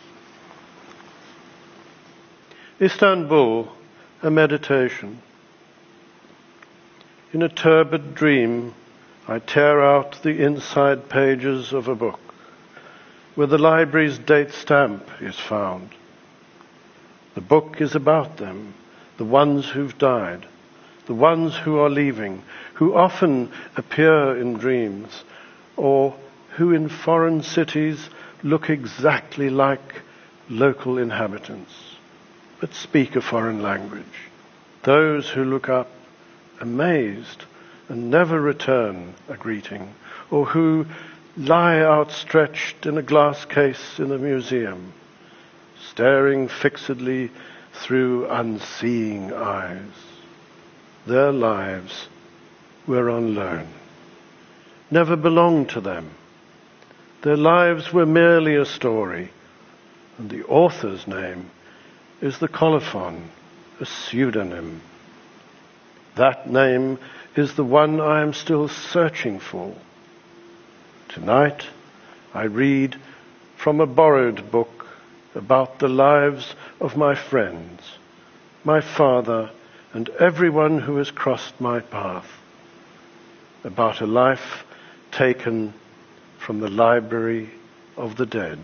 Istanbul, a meditation. In a turbid dream, I tear out the inside pages of a book where the library's date stamp is found. The book is about them, the ones who've died, the ones who are leaving, who often appear in dreams, or who in foreign cities look exactly like local inhabitants, but speak a foreign language. Those who look up amazed and never return a greeting, or who lie outstretched in a glass case in a museum, staring fixedly through unseeing eyes. Their lives were on loan, never belonged to them. Their lives were merely a story, and the author's name is the colophon, a pseudonym. That name is the one I am still searching for. Tonight, I read from a borrowed book about the lives of my friends, my father, and everyone who has crossed my path, about a life taken from the library of the dead.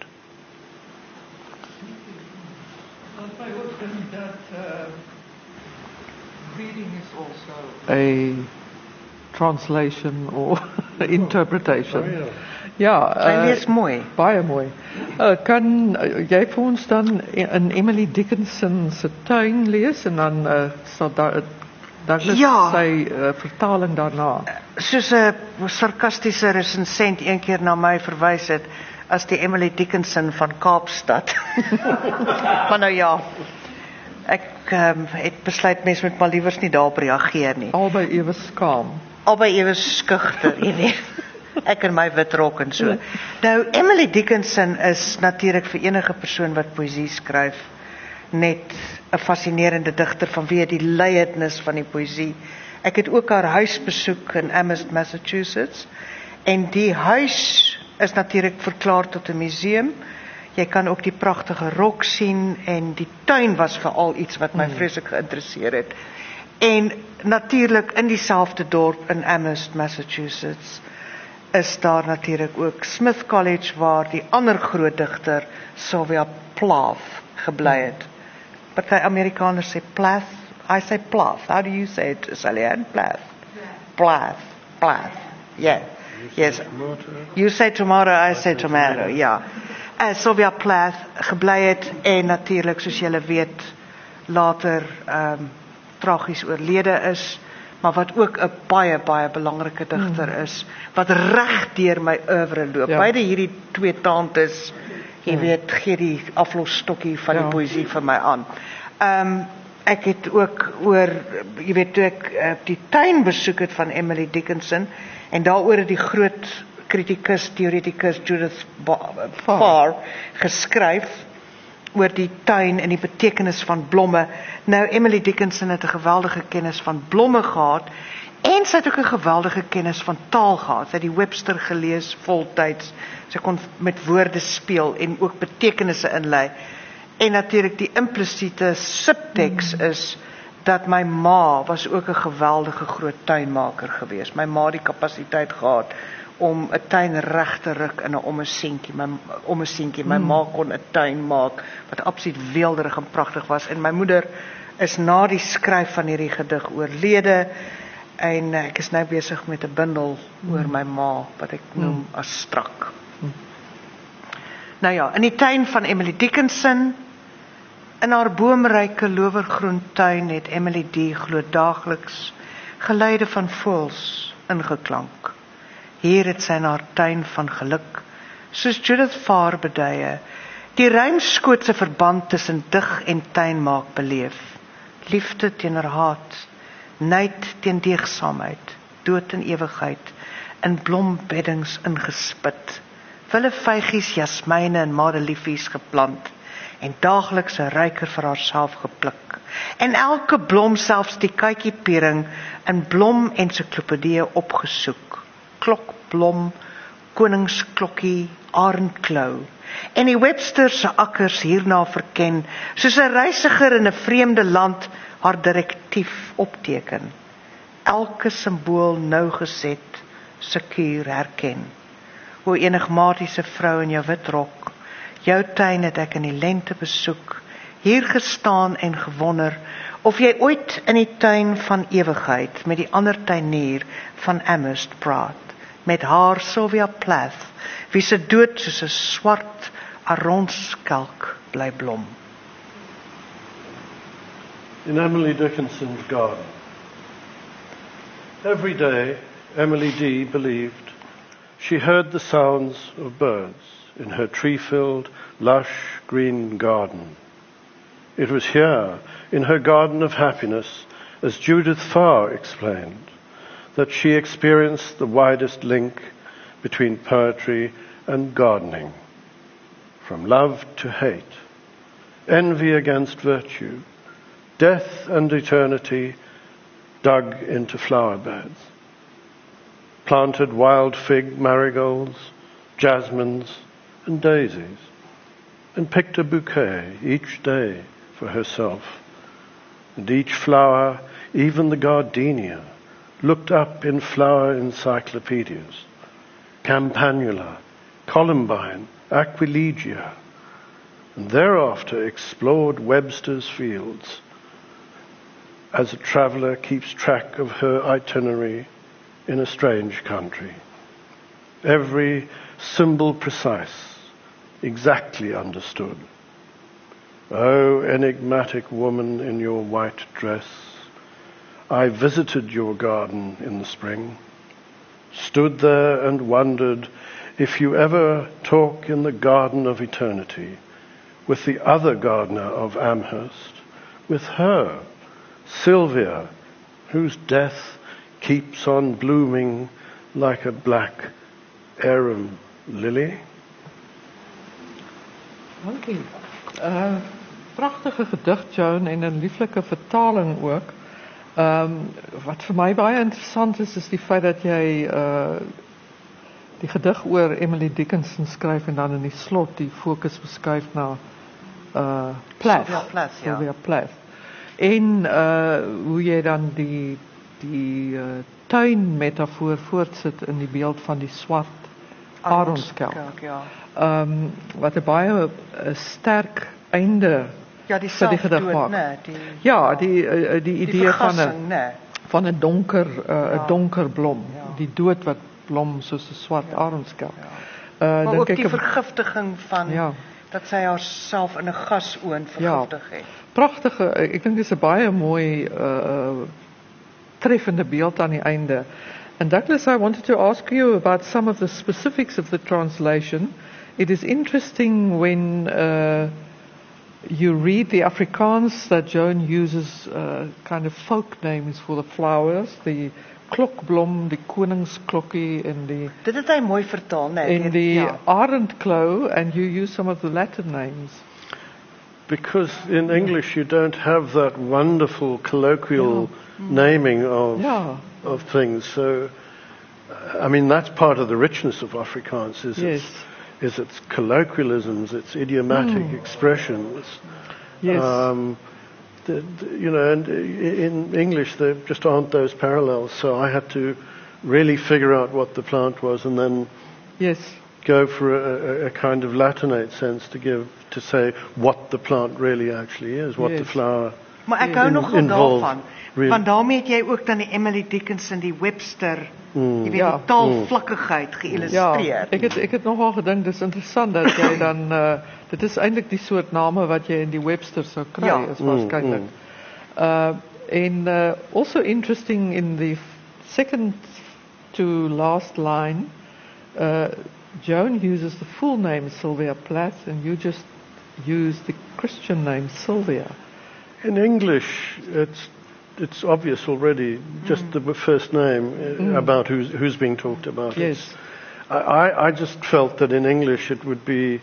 Reading is also a translation or interpretation. Oh, ja. Ja, Sy uh, lees mooi. baie mooi. Uh, kan uh, jy vir ons dan in Emily Dickinson se Tuin lees en dan uh, sal daar Douglas Ja. sy uh, vertaling daarna. Soos 'n sarkastiese resensent een keer na my verwys het as die Emily Dickinson van Kaapstad. Maar nou ja, ek um, het besluit mens moet maar liewers nie daarop reageer nie. Albei ewe skaam. Albei ewe skugter, jy weet. Ek in my wit rok en so. Nou Emily Dickinson is natuurlik vir enige persoon wat poësie skryf net 'n fascinerende digter vanweë die leiernis van die poësie. Ek het ook haar huis besoek in Amherst, Massachusetts, en die huis is natuurlik verklaar tot 'n museum. Jy kan ook die pragtige rok sien en die tuin was veral iets wat my vreeslik geïnteresseer het. En natuurlik in dieselfde dorp in Amherst, Massachusetts is daar natuurlik ook Smith College waar die ander groot digter Sylvia Plath gebly het. Party Amerikaners sê Plath, I say Plath. How do you say it, Sally Ann? Plath. Plath, Plath. Yeah. Yes. You say tomato, I say tomato, ja. Uh, Sylvia Plath gebly het en natuurlik soos julle weet later um, tragies oorlede is, maar wat ook 'n baie baie belangrike digter is wat reg deur my oeuvre loop. Ja. Beide hierdie twee tantes, jy ja. weet, gee die aflosstokkie van ja. die poësie vir my aan. Ehm um, ek het ook oor, jy weet, toe ek uh, die tuin besoek het van Emily Dickinson en daaroor het die groot kritikus, teoretikus Judith Farr geskryf oor die tuin en die betekenis van blomme. Nou, Emily Dickinson het 'n geweldige kennis van blomme gehad en sy het ook 'n geweldige kennis van taal gehad. Sy het die Webster gelees voltyds. Sy kon met woorde speel en ook betekenisse inlei. En natuurlik die implisiete subteks is dat my ma was ook 'n geweldige groot tuinmaker geweest. My ma het die kapasiteit gehad om 'n tuin reg te ruk in 'n ommesientjie. My ommesientjie, my ma kon 'n tuin maak wat absoluut weelderig en pragtig was. En my moeder is na die skryf van hierdie gedig oorlede en ek is nou besig met 'n bundel oor my ma wat ek noem as strak. Nou ja, in die tuin van Emily Dickinson, in haar boomryke lowergroen tuin het Emily D glo daagliks geluide van voëls ingeklank. Hier het sy in haar tuin van geluk, soos Judith Farr beduie, die ruimskootse verband tussen dig en tuinmaak beleef. Liefde teenoor haat, nyd teen deegsaamheid, dood en ewigheid, in blombeddings ingespit, willevygies, jasmyne en madeliefies geplant, en daagliks 'n ruiker vir haarself gepluk. En elke blom, selfs die kykiepering, in blom ensiklopedie opgesoek. Klokblom, koningsklokkie, arendklou. En die Webster se akkers hierna verken, soos 'n reisiger in 'n vreemde land haar direktief opteken. Elke simbool nougeset, sekuur herken. O enigmatiese vrou in jou wit rok, jou tuin het ek in die lente besoek, hier gestaan en gewonder of jy ooit in die tuin van ewigheid met die ander tuinier van Amherst praat, met haar Sylvia Plath, wie se dood soos 'n swart aronskelk bly blom. In Emily Dickinson's garden, every day Emily D believed she heard the sounds of birds in her tree-filled, lush green garden. It was here, in her garden of happiness, as Judith Farr explained, that she experienced the widest link between poetry and gardening, from love to hate, envy against virtue, death and eternity dug into flower beds, planted wild fig marigolds, jasmines and daisies, and picked a bouquet each day for herself. And each flower, even the gardenia, looked up in flower encyclopedias, campanula, columbine, aquilegia, and thereafter explored Webster's fields as a traveller keeps track of her itinerary in a strange country. Every symbol precise, exactly understood. O enigmatic woman in your white dress, I visited your garden in the spring, stood there and wondered if you ever talk in the garden of eternity with the other gardener of Amherst, with her, Sylvia, whose death keeps on blooming like a black arum lily. Dankie. Uh, pragtige gedig, Joan, en 'n lieflike vertaling ook. Um, wat vir my baie interessant is, is die feit dat jy uh, die gedig oor Emily Dickinson skryf en dan in die slot die fokus beskuif na uh, Plath. Sylvia Plath, ja. Sylvia Plath. En uh, hoe jy dan die, die uh, tuinmetafoor voortsit in die beeld van die swart aronskelk. Ja. Um, wat 'n baie uh, sterk einde Ja, die vir die gedig maak. Nee, die, ja, die uh, die idee die van 'n vergassing, nee. van 'n donker 'n uh, Ja. donker blom, Ja. die dood wat blom soos 'n swart aronskelk. Ja. Uh, Maar dink ook ek die 'n vergiftiging van Ja. dat sy haarself in 'n gasoond vergiftig het. pragtige, ek dink dis 'n baie mooi uh, uh, treffende beeld aan die einde. And Douglas, I wanted to ask you about some of the specifics of the translation. It is interesting when uh, you read the Afrikaans that Joan uses uh, kind of folk names for the flowers, the klokblom, die koningsklokkie en die Dit het hy mooi vertaal, né? en die ja. arendklou, and you use some of the Latin names. Because in English you don't have that wonderful colloquial naming of Ja. of things. So, I mean, that's part of the richness of Afrikaans is Yes. its, is its colloquialisms, its idiomatic expressions. Yes. Um, the, the, you know, and in English there just aren't those parallels. So I had to really figure out what the plant was, and then Yes. go for a, a, a kind of Latinate sense to give to say what the plant really actually is, what Yes. the flower. Maar ek hou In- nogal involved, daarvan. really. Want daarmee het jy ook dan die Emily Dickinson, die Webster, jy weet Ja. die taalvlakkigheid geïllustreer. Ja, ek het ek het nogal gedink dis interessant dat jy dan uh, dit is eintlik die soort name wat jy in die Webster sou kry Ja. is waarskynlik. Uh and uh, also interesting in the f- second to last line, uh, Joan uses the full name Sylvia Plath and you just use the Christian name Sylvia. In English, it's it's obvious already, just the first name uh, about who's who's being talked about. Yes. It's- I, I I just felt that in English it would be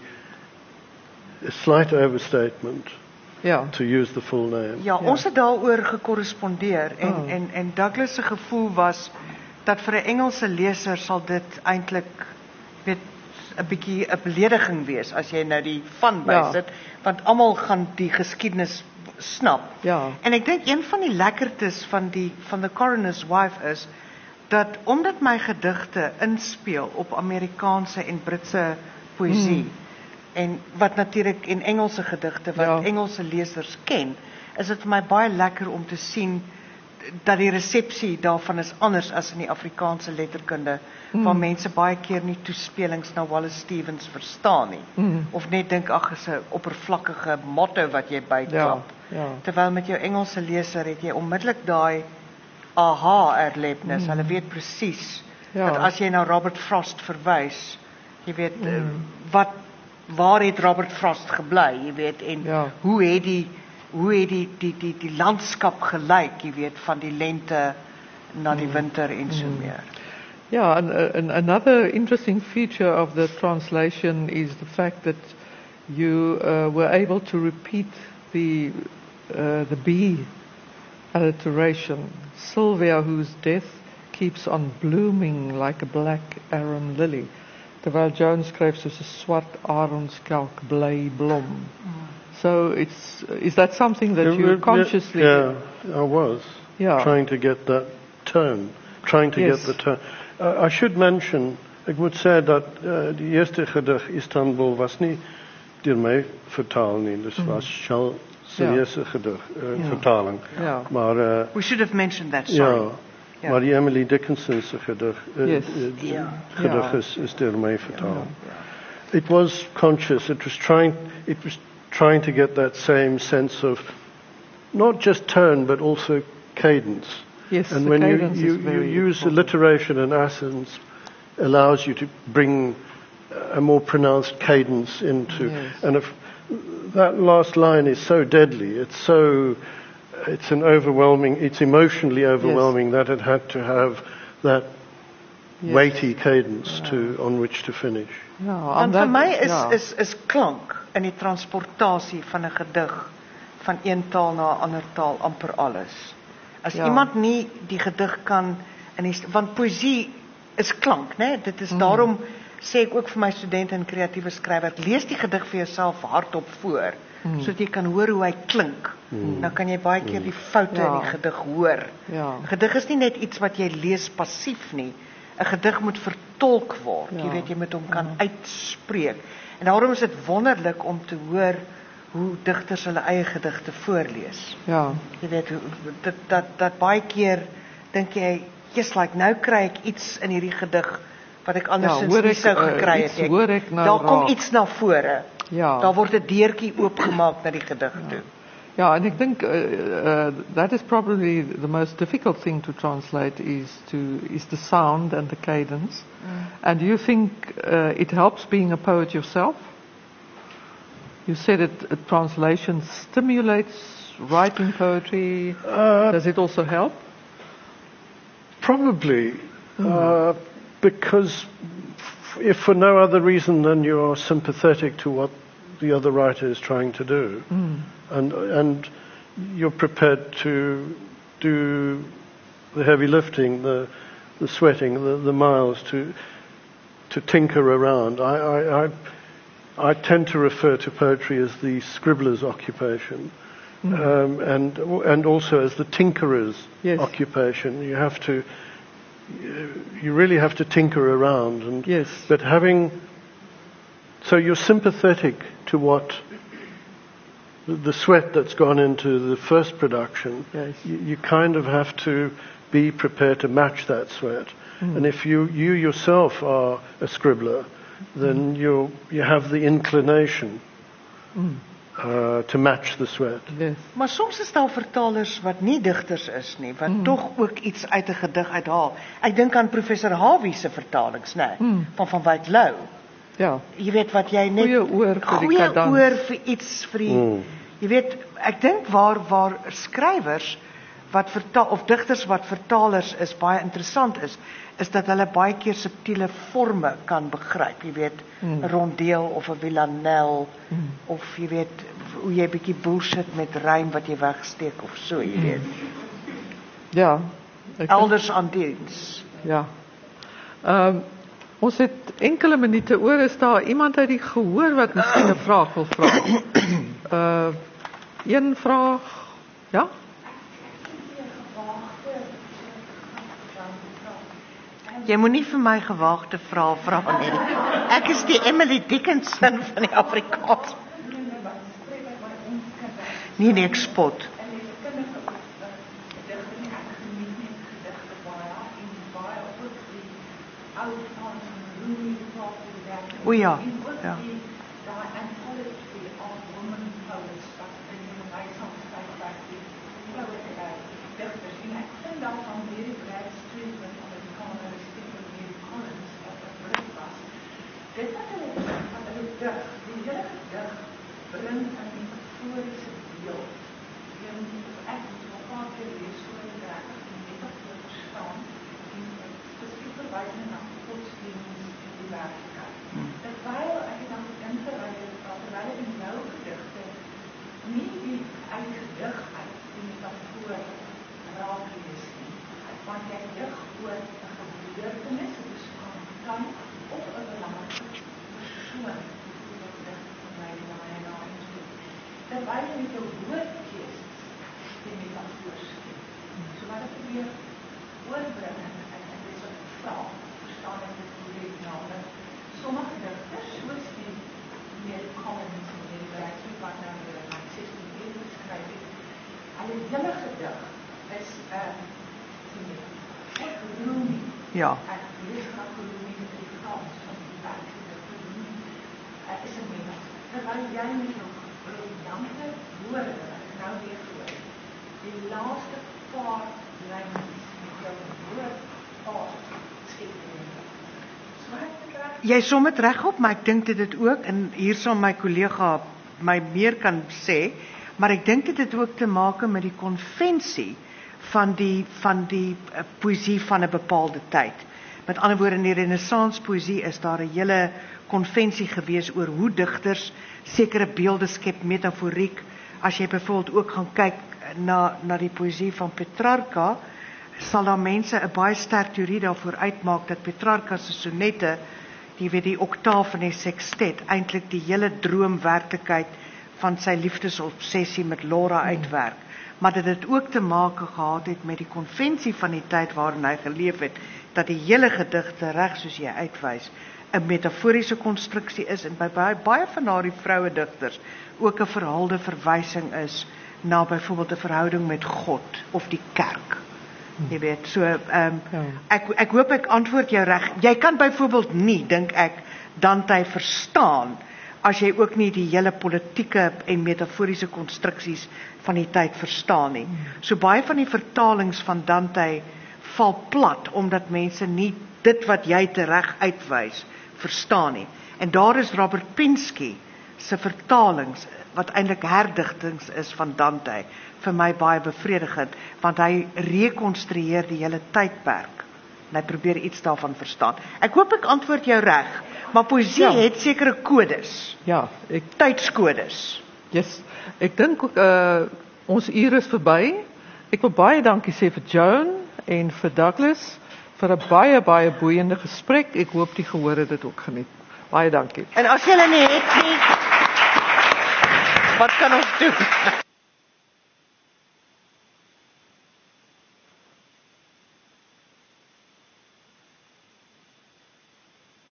a slight overstatement Ja. to use the full name. Ja, ons het daaroor gekorrespondeer en Oh. en en Douglas se gevoel was dat vir 'n Engelse leser sal dit eintlik weet 'n bietjie 'n belediging wees as jy nou die van Ja. bysit, want almal gaan die geskiedenis snap. Ja. En ek dink een van die lekkertes van die van The Coroner's Wife is dat omdat my gedigte inspeel op Amerikaanse en Britse poësie en wat natuurlik en Engelse gedigte wat Ja. Engelse lesers ken, is dit vir my baie lekker om te sien dat die resepsie daarvan is anders as in die Afrikaanse letterkunde, waar mense baie keer nie toespelings na Wallace Stevens verstaan nie, of net dink ag is 'n oppervlakkige motto wat jy byklap. Ja, ja. Terwyl met jou Engelse leser het jy onmiddellik daai aha erlebnis. Hulle weet presies Ja. dat as jy na Robert Frost verwys, jy weet eh, wat waar het Robert Frost gebly, jy weet en Ja. hoe het die hoe het die die die die landskap gelyk, jy weet van die lente na die winter en so meer. Yeah, and, uh, and another interesting feature of the translation is the fact that you uh, were able to repeat the uh, the B alliteration. Sylvia, whose death keeps on blooming like a black arum lily. Terwyl Joan skryf soos 'n swart aronskelk bly blom. So it's is that something that you consciously Yeah, I was Yeah. trying to get that tone, trying to Yes. get the tone. Uh, I should mention, ek moet sê dat uh, die eerste gedig Istanbul was nie deur my vertaal nie, dis was Charles se Ja. eerste gedig uh, vertaling. Ja. Maar uh, We should have mentioned that, sorry. ja, Ja. maar die Emily Dickinson se gedig uh, Yes. uh, Ja. gedig Ja. is, is deur my vertaal. It was conscious. It was trying. It was trying to get that same sense of not just tone but also cadence. Yes, And the when you, cadence you, is very you use important. alliteration and accents, allows you to bring a more pronounced cadence into. Yes. And if that last line is so deadly, it's so, it's an overwhelming, it's emotionally overwhelming that it had to have that Yes. weighty cadence to on which to finish. Ja, Want and vir that- my is ja. is is klank in die transportasie van 'n gedig van een taal na 'n ander taal amper alles. As Ja. iemand nie die gedig kan in die want poësie is klank, né? Dit is daarom sê ek ook vir my studente en kreatiewe skrywer, lees die gedig vir jouself hardop voor, sodat jy kan hoor hoe hy klink. Dan kan jy baie keer die foute Ja. in die gedig hoor. Ja. 'n Gedig is nie net iets wat jy lees passief nie. 'n Gedig moet vertolk word. Ja. Jy weet jy moet hom kan uitspreek. En daarom is dit wonderlik om te hoor hoe digters hulle eie gedigte voorlees. Ja. Jy weet hoe- dat dat dat baie keer dink jy, "Jesus, like nou kry ek iets in hierdie gedig wat ek andersins hoor nie ek, sou uh, gekry iets het. hoor ek nou Daar kom raak. iets na vore. Ja. Daar word 'n deurtjie oopgemaak na die gedig toe. Yeah, and I think uh, uh, that is probably the most difficult thing to translate is to is the sound and the cadence. Mm. And do you think uh, it helps being a poet yourself? You said it, a translation stimulates writing poetry. Uh, Does it also help? Probably, mm. uh, because f- if for no other reason than you're sympathetic to what the other writer is trying to do, mm. and and you're prepared to do the heavy lifting, the the sweating, the, the miles to to tinker around. I, I I I tend to refer to poetry as the scribbler's occupation, mm. um, and and also as the tinkerer's yes. occupation. You have to you really have to tinker around, and yes. but having so you're sympathetic to what the sweat that's gone into the first production. Yes. You, you kind of have to be prepared to match that sweat. Mm. And if you, you yourself are a scribbler, then mm. you you have the inclination mm. uh, to match the sweat. Yes. Maar soms is daar vertalers wat nie digters is nie, wat mm. tog ook iets uit 'n gedig uithaal. Ek dink aan professor Hawie se vertalings, nê, mm. van van Wyk Lou. Ja. Jy weet wat jy net goeie oor vir die goeie kadans. oor vir iets vir die mm. jy weet ek dink waar waar skrywers wat vertaal of digters wat vertalers is baie interessant is is dat hulle baie keer subtiele forme kan begryp, jy weet, 'n mm. rondeel of 'n villanel mm. of jy weet hoe jy bietjie bullshit met rym wat jy wegsteek of so, jy weet. Ja. Elders aan diens. Ja. Ehm um, ons het enkele minute oor, is daar iemand uit die gehoor wat miskien 'n vraag wil vra? Uh een vraag. Ja? Jy moenie vir my gewaagde vrae vra nie. Ek is die Emily Dickinson van die Afrikaans. Nee, nee, ek spot. O ja, ja. Dit wat hulle wat hulle dig, die hele gedig bring 'n metaforiese beeld. Jy moet ek moet op 'n paar keer lees so dat ek die metafoor verstaan en spesifiek verwysing na godsdienst en die werklikheid. Terwyl ek het dan gedink terwyl terwyl in jou gedigte nie die uit gedig uit die metafoor raak lees nie. Want jy dig oor 'n gebeurtenis, dit is kan of 'n belangrike persoon wat dit vir my baie na is. Terwyl jy met jou woordkeus die metafoor skep. So wat ek probeer oorbring en en dit is 'n vraag, verstaan ek dit korrek nou? Sommige digters, soos die meer Collins en die Bradley wat nou in die sesde eeu geskryf het, hulle hele gedig is 'n uh, Rumi. Ja. Ek lees graag Rumi in die Frans van die werkgedig Rumi. Uh, is 'n metafoor. Terwyl jy met jou briljante woorde, nou weer voor, die laaste paar lyntjies met jou woord pas skep jy. Jy som dit reg op, maar ek dink dit het ook en hier sal my kollega my meer kan sê, maar ek dink dit het ook te maak met die konvensie van die van die uh, poësie van 'n bepaalde tyd. Met ander woorde, in die Renessans poësie is daar 'n hele konvensie gewees oor hoe digters sekere beelde skep, metaforiek. As jy byvoorbeeld ook gaan kyk na na die poësie van Petrarca, sal daar mense 'n baie sterk teorie daarvoor uitmaak dat Petrarca se sonnette, jy weet die oktaaf en die sekstet, eintlik die hele droomwerklikheid van sy liefdesobsessie met Laura uitwerk. Maar dit het ook te maak gehad het met die konvensie van die tyd waarin hy geleef het, dat die hele gedigte reg soos jy uitwys 'n metaforiese konstruksie is en by baie baie van daardie vroue digters ook 'n verhaalde verwysing is na byvoorbeeld 'n verhouding met God of die kerk. Jy weet, so ehm Ja. ek ek hoop ek antwoord jou reg. Jy kan byvoorbeeld nie, dink ek, Dante verstaan as jy ook nie die hele politieke en metaforiese konstruksies van die tyd verstaan nie. So baie van die vertalings van Dante val plat omdat mense nie dit wat jy tereg uitwys verstaan nie. En daar is Robert Pinsky se vertalings wat eintlik herdigtings is van Dante vir my baie bevredigend, want hy rekonstrueer die hele tydperk en hy probeer iets daarvan verstaan. Ek hoop ek antwoord jou reg, maar poësie Ja. het sekere kodes, Ja, ek tydskodes. yes, ek dink uh, ons uur is verby. Ek wil baie dankie sê vir Joan en vir Douglas vir 'n baie baie boeiende gesprek. Ek hoop die gehoor het dit ook geniet. Baie dankie. En as jy nie het nie, wat kan ons doen?